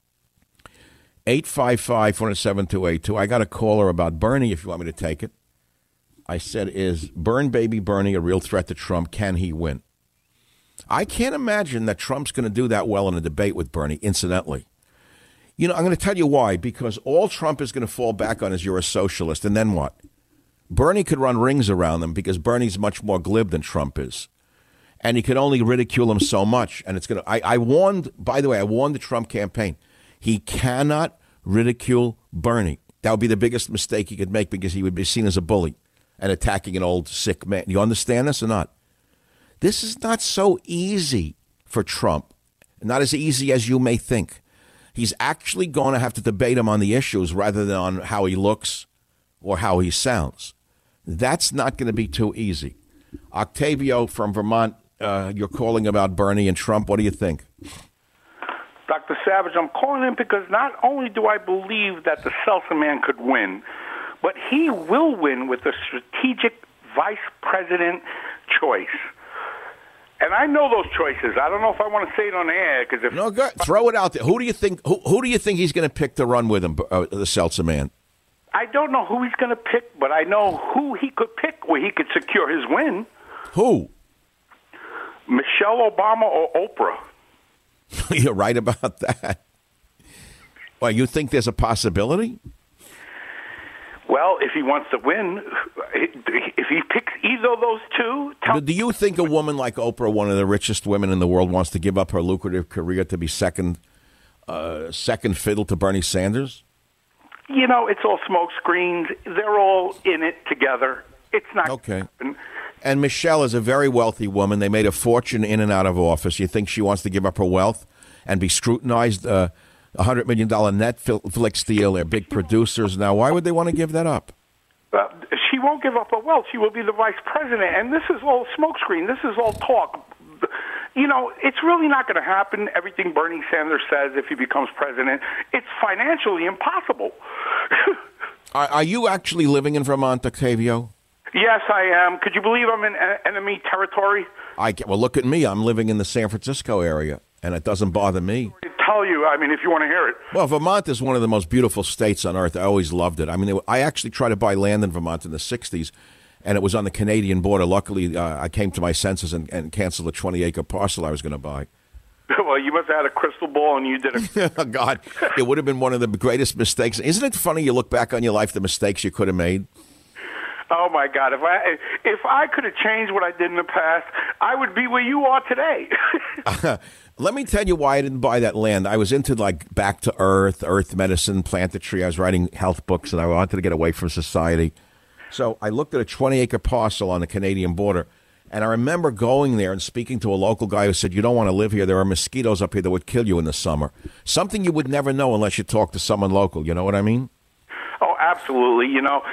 855-407-282. I got a caller about Bernie, if you want me to take it. I said, is Burn Baby Bernie a real threat to Trump? Can he win? I can't imagine that Trump's going to do that well in a debate with Bernie, incidentally. I'm going to tell you why. Because all Trump is going to fall back on is you're a socialist, and then what? Bernie could run rings around them because Bernie's much more glib than Trump is. And he can only ridicule him so much. And it's going to, I warned the Trump campaign. He cannot ridicule Bernie. That would be the biggest mistake he could make because he would be seen as a bully and attacking an old sick man. You understand this or not? This is not so easy for Trump. Not as easy as you may think. He's actually going to have to debate him on the issues rather than on how he looks or how he sounds. That's not going to be too easy. Octavio from Vermont, you're calling about Bernie and Trump. What do you think? Dr. Savage, I'm calling in because not only do I believe that the Seltzer man could win, but he will win with a strategic vice president choice. And I know those choices. I don't know if I want to say it on the air because if no, good. Throw it out there. Who do you think? Who do you think he's going to pick to run with him? The Seltzer man. I don't know who he's going to pick, but I know who he could pick where he could secure his win. Who? Michelle Obama or Oprah. You're right about that. Well, you think there's a possibility? Well, if he wants to win, if he picks either of those two... Do you think a woman like Oprah, one of the richest women in the world, wants to give up her lucrative career to be second fiddle to Bernie Sanders? It's all smoke screens. They're all in it together. It's not... Okay. And Michelle is a very wealthy woman. They made a fortune in and out of office. You think she wants to give up her wealth and be scrutinized? $100 million Netflix deal. They're big producers now. Why would they want to give that up? She won't give up her wealth. She will be the vice president. And this is all smokescreen. This is all talk. It's really not going to happen, everything Bernie Sanders says if he becomes president. It's financially impossible. Are you actually living in Vermont, Octavio? Yes, I am. Could you believe I'm in enemy territory? Well, look at me. I'm living in the San Francisco area, and it doesn't bother me. Tell you, if you want to hear it. Well, Vermont is one of the most beautiful states on earth. I always loved it. I actually tried to buy land in Vermont in the 60s, and it was on the Canadian border. Luckily, I came to my senses and canceled a 20-acre parcel I was going to buy. Well, you must have had a crystal ball, and you did it. Oh, God, it would have been one of the greatest mistakes. Isn't it funny you look back on your life, the mistakes you could have made? Oh, my God. If I could have changed what I did in the past, I would be where you are today. Let me tell you why I didn't buy that land. I was into back to earth medicine, planetary. I was writing health books, and I wanted to get away from society. So I looked at a 20-acre parcel on the Canadian border, and I remember going there and speaking to a local guy who said, you don't want to live here. There are mosquitoes up here that would kill you in the summer. Something you would never know unless you talk to someone local. You know what I mean? Oh, absolutely.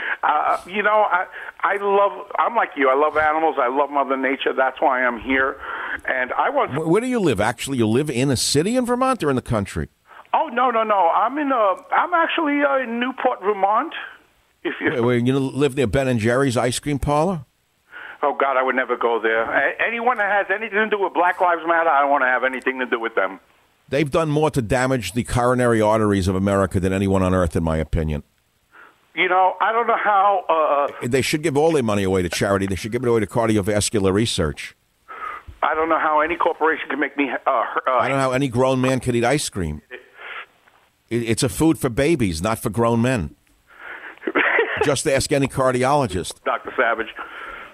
I'm like you. I love animals. I love Mother Nature. That's why I'm here. And Where do you live? Actually, you live in a city in Vermont or in the country? Oh, no. I'm actually in Newport, Vermont. Where you live near Ben and Jerry's ice cream parlor? Oh, God, I would never go there. Anyone that has anything to do with Black Lives Matter, I don't want to have anything to do with them. They've done more to damage the coronary arteries of America than anyone on earth, in my opinion. I don't know how... They should give all their money away to charity. They should give it away to cardiovascular research. I don't know how any corporation can make me... I don't know how any grown man could eat ice cream. It's a food for babies, not for grown men. Just ask any cardiologist. Dr. Savage.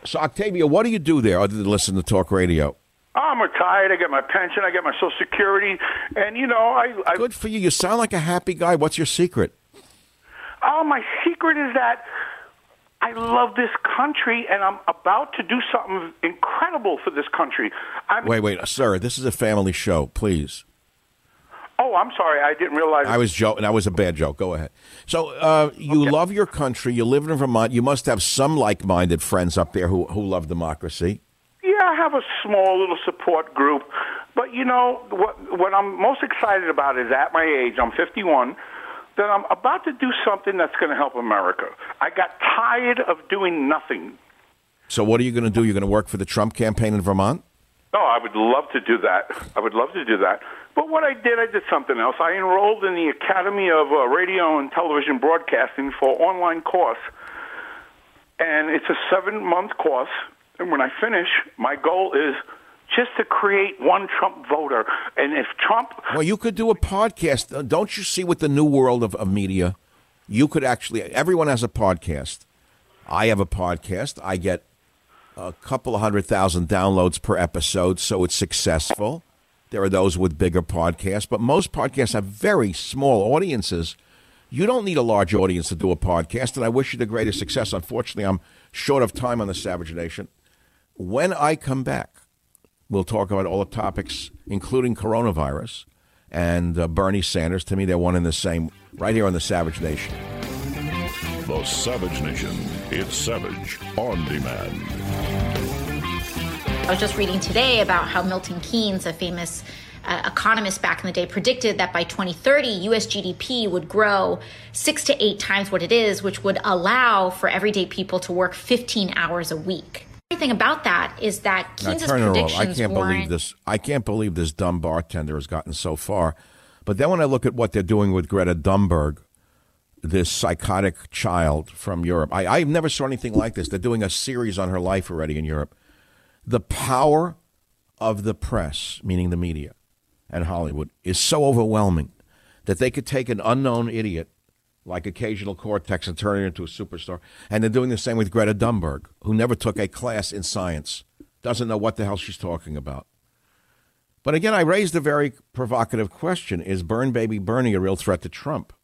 So, Octavio, what do you do there other than listen to talk radio? I'm retired. I get my pension. I get my Social Security. And, I Good for you. You sound like a happy guy. What's your secret? Oh, my secret is that I love this country, and I'm about to do something incredible for this country. Wait, sir. This is a family show. Please. Oh, I'm sorry. I didn't realize. I was joking. That was a bad joke. Go ahead. So you love your country. You live in Vermont. You must have some like-minded friends up there who love democracy. Yeah, I have a small little support group. But, what I'm most excited about is at my age, I'm 51, that I'm about to do something that's going to help America. I got tired of doing nothing. So what are you going to do? You're going to work for the Trump campaign in Vermont? Oh, I would love to do that. But what I did something else. I enrolled in the Academy of Radio and Television Broadcasting for an online course. And it's a 7-month course. And when I finish, my goal is just to create one Trump voter. And if Trump... Well, you could do a podcast. Don't you see with the new world of media, you could actually... Everyone has a podcast. I have a podcast. I get a couple of 100,000 downloads per episode, so it's successful. There are those with bigger podcasts, but most podcasts have very small audiences. You don't need a large audience to do a podcast, and I wish you the greatest success. Unfortunately, I'm short of time on the Savage Nation. When I come back, we'll talk about all the topics, including coronavirus and Bernie Sanders. To me, they're one and the same, right here on the Savage Nation. The Savage Nation. It's Savage on Demand. I was just reading today about how Milton Keynes, a famous economist back in the day, predicted that by 2030, U.S. GDP would grow 6 to 8 times what it is, which would allow for everyday people to work 15 hours a week. The thing about that is that Keynes's predictions I can't believe this dumb bartender has gotten so far. But then when I look at what they're doing with Greta Thunberg, this psychotic child from Europe, I never saw anything like this. They're doing a series on her life already in Europe. The power of the press, meaning the media and Hollywood, is so overwhelming that they could take an unknown idiot like Occasional Cortex and turn her into a superstar. And they're doing the same with Greta Thunberg, who never took a class in science, doesn't know what the hell she's talking about. But again, I raised a very provocative question. Is Burn Baby Bernie a real threat to Trump?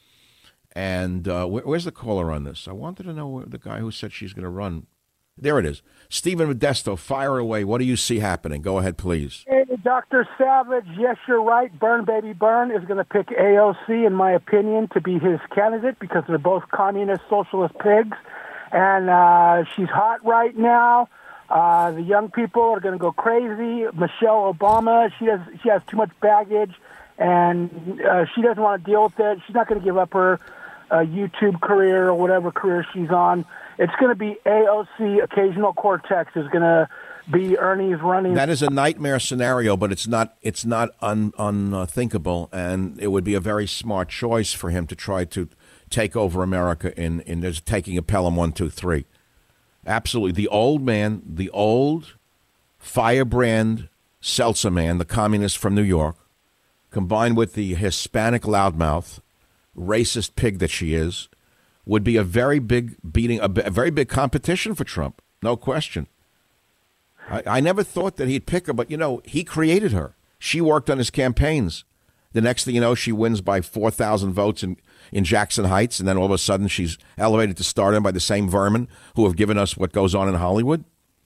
And where's the caller on this? I wanted to know the guy who said she's going to run. There it is. Stephen Modesto, fire away. What do you see happening? Go ahead, please. Hey, Dr. Savage, yes, you're right. Burn Baby Burn is going to pick AOC, in my opinion, to be his candidate because they're both communist socialist pigs. And she's hot right now. The young people are going to go crazy. Michelle Obama, she has too much baggage, and she doesn't want to deal with it. She's not going to give up her YouTube career or whatever career she's on. It's going to be AOC, Occasional Cortex, is going to be Ernie's running. That is a nightmare scenario, but it's not unthinkable, and it would be a very smart choice for him to try to take over America in taking a Pelham 1, 2, 3. Absolutely. The old man, the old firebrand seltzer man, the communist from New York, combined with the Hispanic loudmouth, racist pig that she is, would be a very big very big competition for Trump. No question. I never thought that he'd pick her, but, he created her. She worked on his campaigns. The next thing you know, she wins by 4,000 votes in Jackson Heights, and then all of a sudden she's elevated to stardom by the same vermin who have given us what goes on in Hollywood.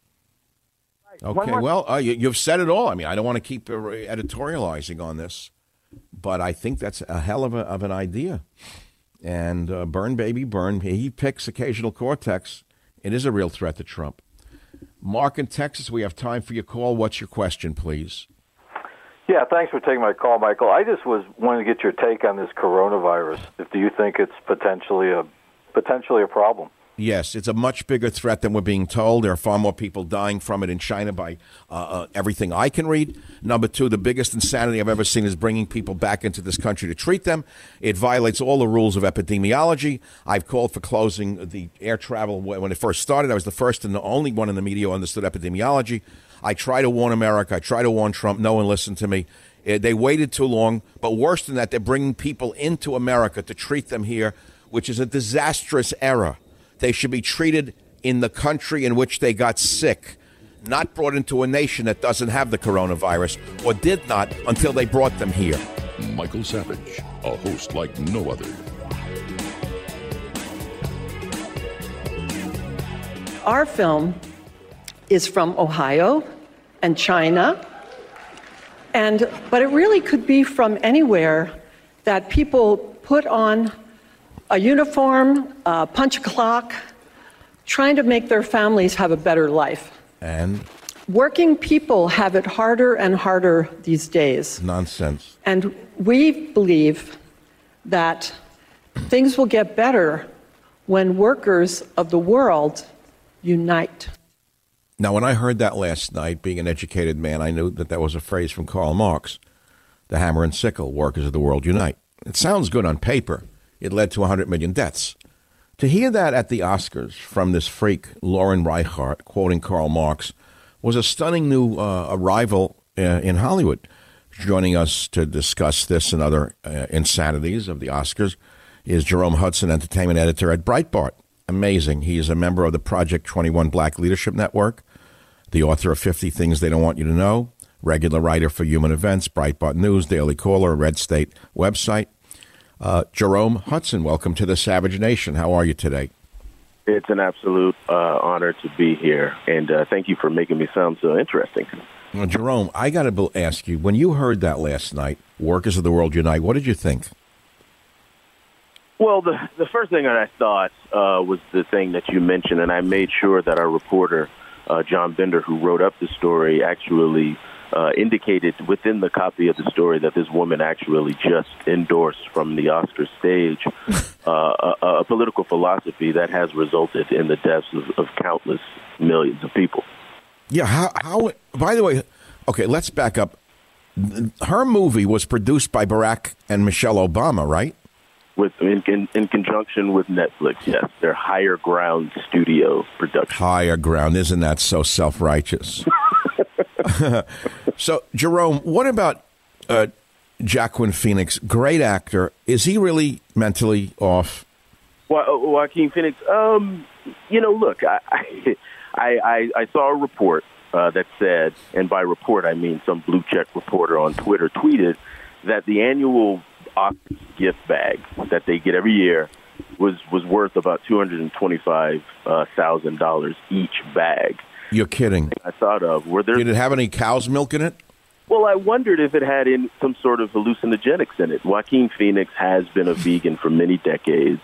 Okay, well, you've said it all. I mean, I don't want to keep editorializing on this, but I think that's a hell of an idea. And Burn Baby Burn, he picks Occasional Cortex. It is a real threat to Trump. Mark in Texas, we have time for your call. What's your question, please? Yeah, thanks for taking my call, Michael. I just wanted to get your take on this coronavirus. Do you think it's potentially a problem? Yes, it's a much bigger threat than we're being told. There are far more people dying from it in China by everything I can read. Number two, the biggest insanity I've ever seen is bringing people back into this country to treat them. It violates all the rules of epidemiology. I've called for closing the air travel when it first started. I was the first and the only one in the media who understood epidemiology. I try to warn America. I try to warn Trump. No one listened to me. They waited too long. But worse than that, they're bringing people into America to treat them here, which is a disastrous error. They should be treated in the country in which they got sick, not brought into a nation that doesn't have the coronavirus, or did not until they brought them here. Michael Savage, a host like no other. Our film is from Ohio and China, but it really could be from anywhere that people put on a uniform, punch a clock, trying to make their families have a better life. And? Working people have it harder and harder these days. Nonsense. And we believe that things will get better when workers of the world unite. Now, when I heard that last night, being an educated man, I knew that was a phrase from Karl Marx, the hammer and sickle, workers of the world unite. It sounds good on paper. It led to 100 million deaths. To hear that at the Oscars from this freak, Lauren Reichardt, quoting Karl Marx, was a stunning new arrival in Hollywood. Joining us to discuss this and other insanities of the Oscars is Jerome Hudson, entertainment editor at Breitbart. Amazing. He is a member of the Project 21 Black Leadership Network, the author of 50 Things They Don't Want You to Know, regular writer for Human Events, Breitbart News, Daily Caller, Red State website. Jerome Hudson, welcome to the Savage Nation. How are you today? It's an absolute honor to be here, and thank you for making me sound so interesting. Well, Jerome, I got to ask you, when you heard that last night, Workers of the World Unite, what did you think? Well, the first thing that I thought was the thing that you mentioned, and I made sure that our reporter, John Bender, who wrote up the story, actually indicated within the copy of the story that this woman actually just endorsed from the Oscar stage a political philosophy that has resulted in the deaths of countless millions of people. Yeah, how? By the way, okay, let's back up. Her movie was produced by Barack and Michelle Obama, right? In conjunction with Netflix, yes. Their Higher Ground studio production. Higher Ground, isn't that so self-righteous? So, Jerome, what about Joaquin Phoenix? Great actor. Is he really mentally off? Joaquin Phoenix, look, I saw a report that said, and by report I mean some blue check reporter on Twitter tweeted that the annual Oscars gift bag that they get every year was worth about $225,000 each bag. You're kidding. I thought of, did it have any cow's milk in it? Well, I wondered if it had some sort of hallucinogenics in it. Joaquin Phoenix has been a vegan for many decades.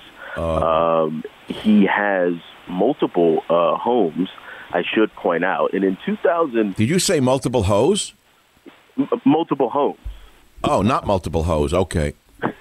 He has multiple homes, I should point out. And in 2000... Did you say multiple hoes? Multiple homes. Oh, not multiple hoes. Okay.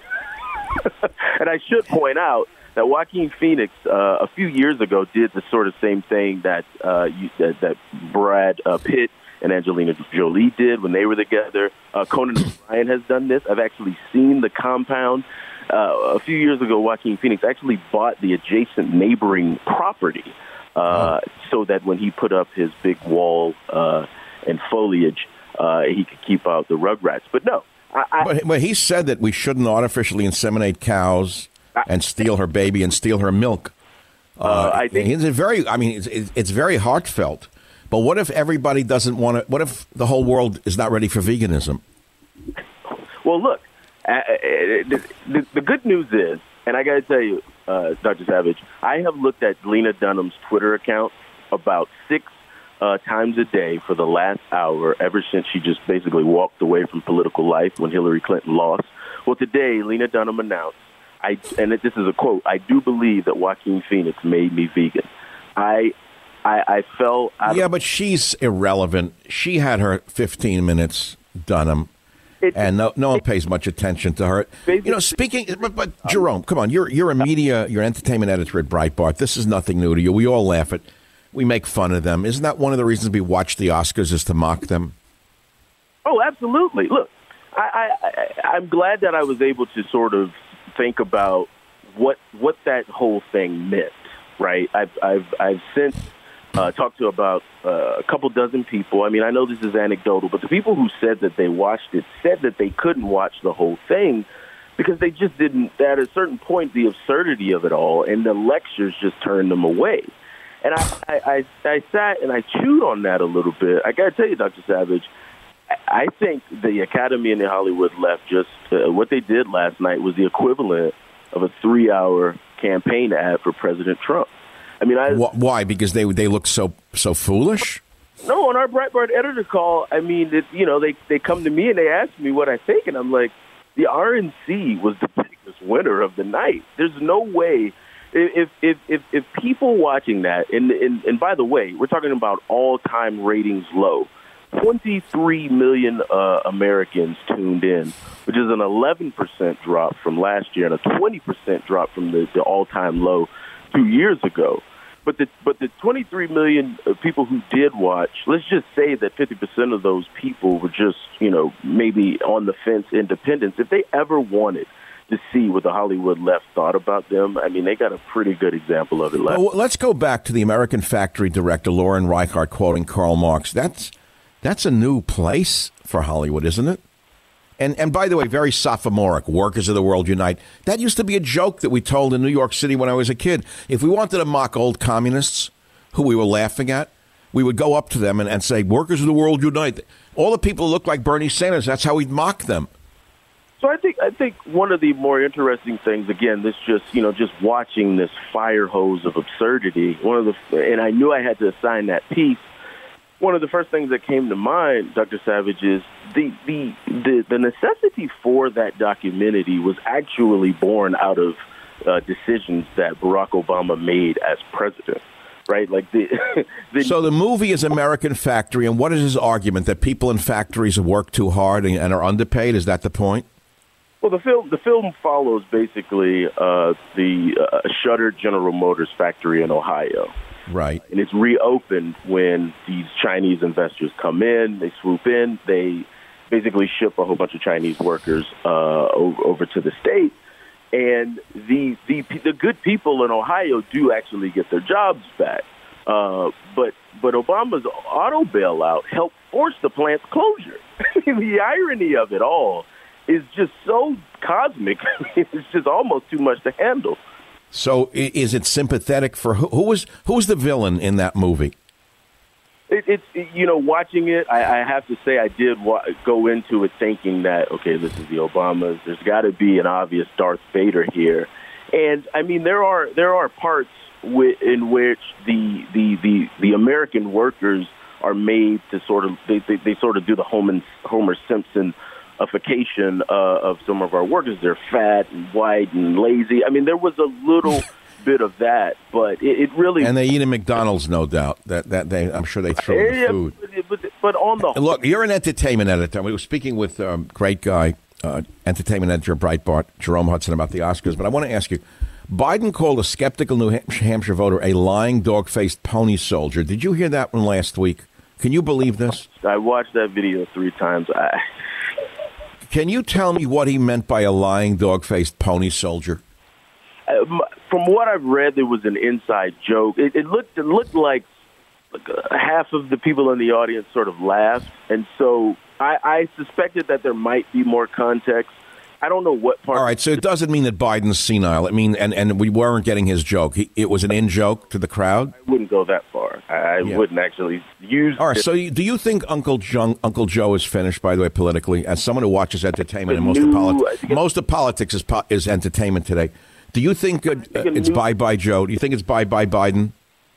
And I should point out that Joaquin Phoenix a few years ago did the sort of same thing that that Brad Pitt and Angelina Jolie did when they were together. Conan O'Brien has done this. I've actually seen the compound. A few years ago, Joaquin Phoenix actually bought the adjacent neighboring property so that when he put up his big wall and foliage, he could keep out the rugrats. But no. But he said that we shouldn't artificially inseminate cows and steal her baby and steal her milk. I think it's very heartfelt. But what if everybody doesn't want to? What if the whole world is not ready for veganism? Well, look, the good news is, and I got to tell you, Dr. Savage, I have looked at Lena Dunham's Twitter account about 6 times a day for the last hour ever since she just basically walked away from political life when Hillary Clinton lost. Well, today, Lena Dunham announced, and this is a quote, "I do believe that Joaquin Phoenix made me vegan." I fell out of... but she's irrelevant. She had her 15 minutes, Dunham, and no one pays much attention to her. But Jerome, come on, you're an entertainment editor at Breitbart. This is nothing new to you. We all laugh at, we make fun of them. Isn't that one of the reasons we watch the Oscars, is to mock them? Oh, absolutely. Look, I'm glad that I was able to sort of think about what that whole thing meant. Right? I've since talked to about a couple dozen people. I mean, I know this is anecdotal, but the people who said that they watched it said that they couldn't watch the whole thing because they just didn't. At a certain point, the absurdity of it all and the lectures just turned them away. And I sat and I chewed on that a little bit. I got to tell you, Dr. Savage, I think the Academy and the Hollywood left just what they did last night was the equivalent of a 3-hour campaign ad for President Trump. I mean, why? Because they look so foolish? No, on our Breitbart editor call, I mean, they come to me and they ask me what I think, and I'm like, the RNC was the biggest winner of the night. There's no way. If people watching that, and by the way, we're talking about all-time ratings low. 23 million Americans tuned in, which is an 11% drop from last year and a 20% drop from the all-time low 2 years ago. But the 23 million people who did watch, let's just say that 50% of those people were just, maybe on the fence independents. If they ever wanted to see what the Hollywood left thought about them, I mean, they got a pretty good example of it last. Well, let's go back to the American Factory director, Lauren Reichardt, quoting Karl Marx. That's a new place for Hollywood, isn't it? And by the way, very sophomoric, workers of the world unite. That used to be a joke that we told in New York City when I was a kid. If we wanted to mock old communists who we were laughing at, we would go up to them and say, workers of the world unite. All the people who look like Bernie Sanders, that's how we'd mock them. So I think one of the more interesting things, again, this just watching this fire hose of absurdity, and I knew I had to assign that piece. One of the first things that came to mind, Dr. Savage, is the necessity for that documentary was actually born out of decisions that Barack Obama made as president, right? Like So the movie is American Factory, and what is his argument, that people in factories work too hard and are underpaid? Is that the point? Well, the film follows basically the shuttered General Motors factory in Ohio. Right. And it's reopened when these Chinese investors come in, they swoop in, they basically ship a whole bunch of Chinese workers over to the state. And the good people in Ohio do actually get their jobs back. But Obama's auto bailout helped force the plant's closure. The irony of it all is just so cosmic. It's just almost too much to handle. So is it sympathetic for who was the villain in that movie? It's watching it, I have to say I did go into it thinking that, okay, this is the Obamas. There's got to be an obvious Darth Vader here. And, I mean, there are parts in which the American workers are made to sort of they sort of do the Homer Simpson of some of our workers. They're fat and white and lazy. I mean, there was a little bit of that, but it really... And they eat in McDonald's, no doubt. I'm sure they throw the food. But on the... Look, you're an entertainment editor. We were speaking with a great guy, entertainment editor Breitbart, Jerome Hudson, about the Oscars. But I want to ask you, Biden called a skeptical New Hampshire voter a lying, dog-faced pony soldier. Did you hear that one last week? Can you believe this? I watched that video 3 times. Can you tell me what he meant by a lying, dog-faced pony soldier? From what I've read, there was an inside joke. It looked like half of the people in the audience sort of laughed, and so I suspected that there might be more context. I don't know what part. All right, so it doesn't mean that Biden's senile. I mean, and we weren't getting his joke. It was an in-joke to the crowd? I wouldn't go that far. I wouldn't actually use All right, so do you think Uncle Joe is finished, by the way, politically? As someone who watches entertainment, and most of politics is entertainment today. Do you think it's bye-bye Joe? Do you think it's bye-bye Biden?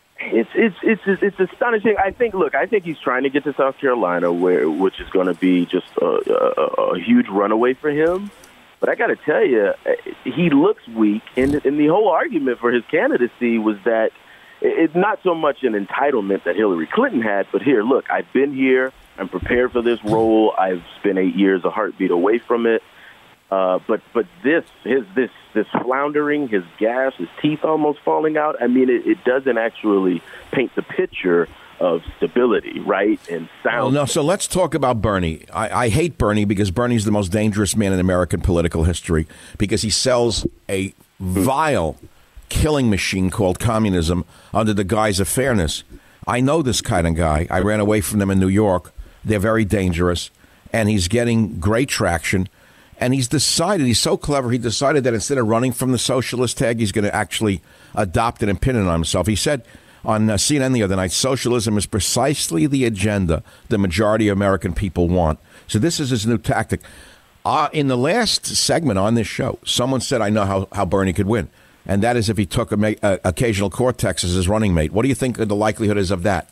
It's astonishing. I think he's trying to get to South Carolina, which is going to be just a huge runaway for him. But I got to tell you, he looks weak, and the whole argument for his candidacy was that it's not so much an entitlement that Hillary Clinton had, but here, look, I've been here, I'm prepared for this role, I've spent 8 years a heartbeat away from it. But this floundering, his gas, his teeth almost falling out, I mean, it doesn't actually paint the picture of stability, right, and sound. Well, no, so let's talk about Bernie. I hate Bernie because Bernie's the most dangerous man in American political history because he sells a vile killing machine called communism under the guise of fairness. I know this kind of guy. I ran away from them in New York. They're very dangerous, and he's getting great traction. And he's so clever, he decided that instead of running from the socialist tag, he's going to actually adopt it and pin it on himself. He said, on CNN the other night, socialism is precisely the agenda the majority of American people want. So this is his new tactic. In the last segment on this show, someone said, I know how Bernie could win. And that is if he took occasional Cortex as his running mate. What do you think the likelihood is of that?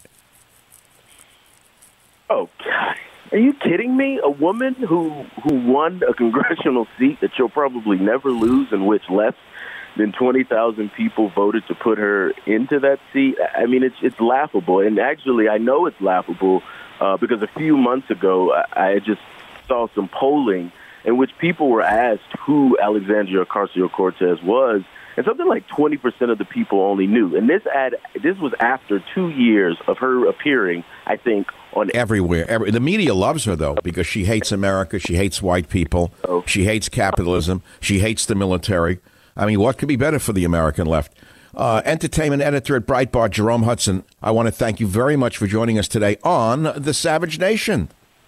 Oh, God. Are you kidding me? A woman who won a congressional seat that she'll probably never lose, in which less than 20,000 people voted to put her into that seat? I mean, it's laughable. And actually, I know it's laughable because a few months ago, I just saw some polling in which people were asked who Alexandria Ocasio-Cortez was, and something like 20% of the people only knew. And this was after 2 years of her appearing, I think, on everywhere. The media loves her, though, because she hates America. She hates white people. She hates capitalism. She hates the military. I mean, what could be better for the American left? Entertainment editor at Breitbart, Jerome Hudson, I want to thank you very much for joining us today on The Savage Nation.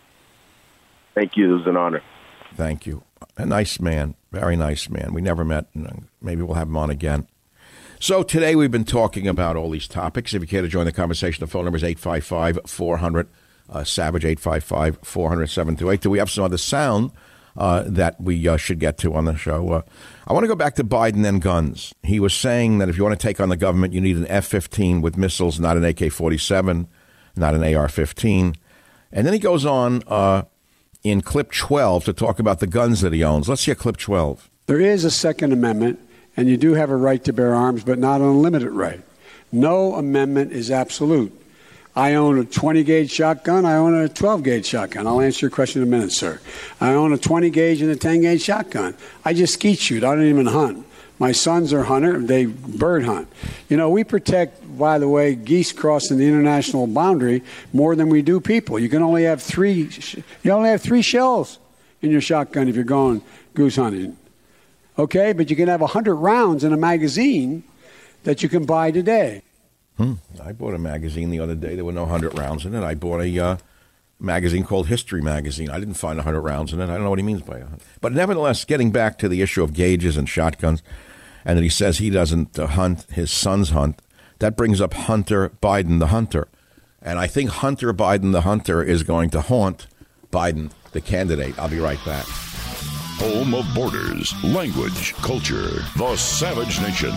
Thank you. It was an honor. Thank you. A nice man. Very nice man. We never met. Maybe we'll have him on again. So today we've been talking about all these topics. If you care to join the conversation, the phone number is 855-400, Savage, 855-400-728. Do we have some other sound that we should get to on the show? I want to go back to Biden and guns. He was saying that if you want to take on the government, you need an F-15 with missiles, not an AK-47, not an AR-15. And then he goes on in clip 12 to talk about the guns that he owns. Let's hear clip 12. There is a Second Amendment, and you do have a right to bear arms, but not an unlimited right. No amendment is absolute. I own a 20-gauge shotgun. I own a 12-gauge shotgun. I'll answer your question in a minute, sir. I own a 20-gauge and a 10-gauge shotgun. I just skeet shoot. I don't even hunt. My sons are hunters. They bird hunt. You know, we protect, by the way, geese crossing the international boundary more than we do people. You can only have three shells in your shotgun if you're going goose hunting. Okay, but you can have 100 rounds in a magazine that you can buy today. I bought a magazine the other day. There were no 100 rounds in it. I bought a magazine called History Magazine. I didn't find 100 rounds in it. I don't know what he means by 100. But nevertheless, getting back to the issue of gauges and shotguns, and that he says he doesn't hunt, his sons hunt, that brings up Hunter Biden the hunter. And I think Hunter Biden the hunter is going to haunt Biden, the candidate. I'll be right back. Home of borders, language, culture, the Savage Nation.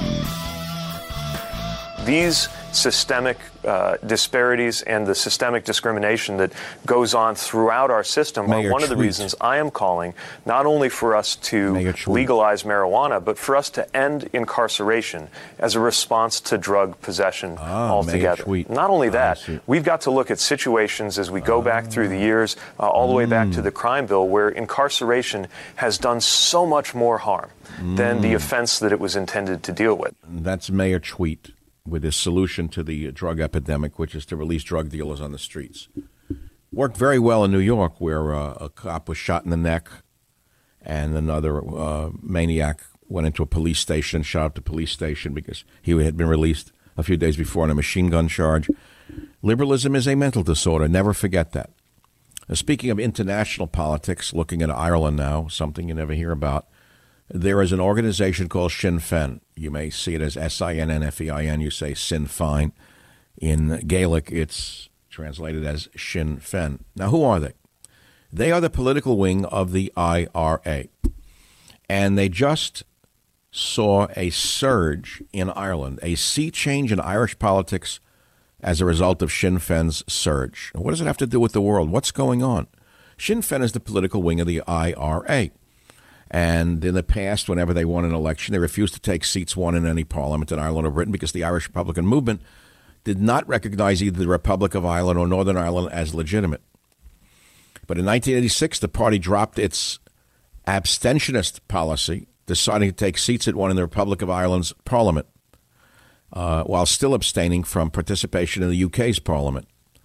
These systemic disparities and the systemic discrimination that goes on throughout our system are one of the reasons I am calling not only for us to legalize marijuana, but for us to end incarceration as a response to drug possession altogether. Not only that, we've got to look at situations as we go back through the years, all the way back to the crime bill, where incarceration has done so much more harm than the offense that it was intended to deal with. That's Mayor Tweet with his solution to the drug epidemic, which is to release drug dealers on the streets. Worked very well in New York, where a cop was shot in the neck and another maniac went into a police station and shot up the police station because he had been released a few days before on a machine gun charge. Liberalism is a mental disorder. Never forget that. Speaking of international politics, looking at Ireland now, something you never hear about, there is an organization called Sinn Féin. You may see it as Sinnfein. You say Sinn Féin. In Gaelic, it's translated as Sinn Féin. Now, who are they? They are the political wing of the IRA. And they just saw a surge in Ireland, a sea change in Irish politics as a result of Sinn Féin's surge. What does it have to do with the world? What's going on? Sinn Féin is the political wing of the IRA. And in the past, whenever they won an election, they refused to take seats won in any parliament in Ireland or Britain because the Irish Republican movement did not recognize either the Republic of Ireland or Northern Ireland as legitimate. But in 1986, the party dropped its abstentionist policy, deciding to take seats it won in the Republic of Ireland's parliament, while still abstaining from participation in the UK's parliament.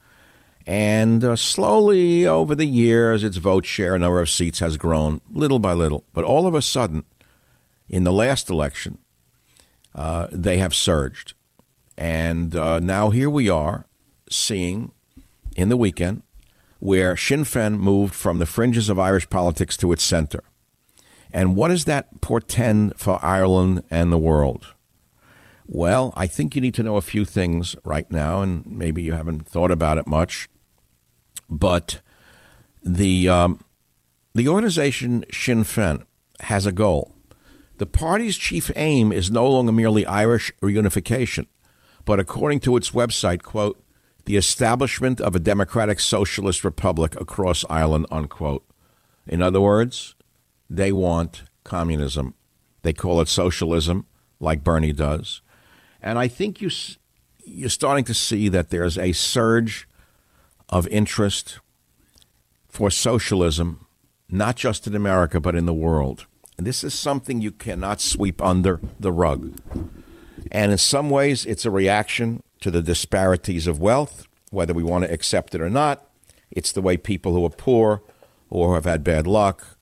And slowly over the years, its vote share, number of seats has grown little by little. But all of a sudden, in the last election, they have surged. And now here we are seeing in the weekend where Sinn Féin moved from the fringes of Irish politics to its center. And what does that portend for Ireland and the world? Well, I think you need to know a few things right now, and maybe you haven't thought about it much. But the organization Sinn Féin has a goal. The party's chief aim is no longer merely Irish reunification, but according to its website, quote, the establishment of a democratic socialist republic across Ireland, unquote. In other words, they want communism. They call it socialism, like Bernie does. And I think you're starting to see that there's a surge of interest for socialism, not just in America, but in the world. And this is something you cannot sweep under the rug. And in some ways, it's a reaction to the disparities of wealth, whether we want to accept it or not. It's the way people who are poor or have had bad luck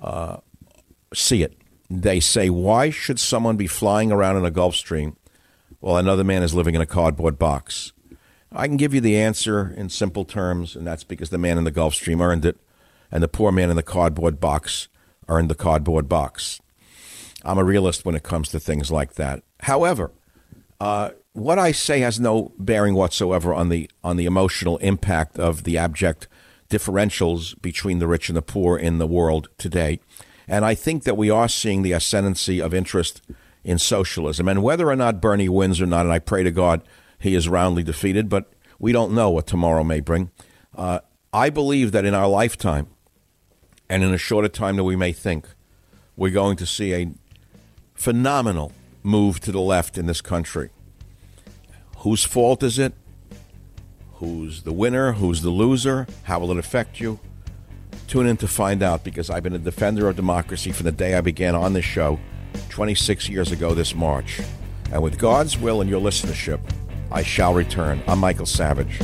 see it. They say, why should someone be flying around in a Gulf Stream while another man is living in a cardboard box? I can give you the answer in simple terms, and that's because the man in the Gulf Stream earned it, and the poor man in the cardboard box earned the cardboard box. I'm a realist when it comes to things like that. However, what I say has no bearing whatsoever on the emotional impact of the abject differentials between the rich and the poor in the world today. And I think that we are seeing the ascendancy of interest in socialism. And whether or not Bernie wins or not, and I pray to God he is roundly defeated, but we don't know what tomorrow may bring. I believe that in our lifetime, and in a shorter time than we may think, we're going to see a phenomenal move to the left in this country. Whose fault is it? Who's the winner? Who's the loser? How will it affect you? Tune in to find out, because I've been a defender of democracy from the day I began on this show 26 years ago this March. And with God's will and your listenership, I shall return. I'm Michael Savage.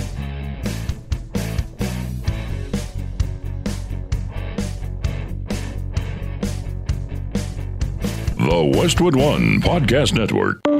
The Westwood One Podcast Network.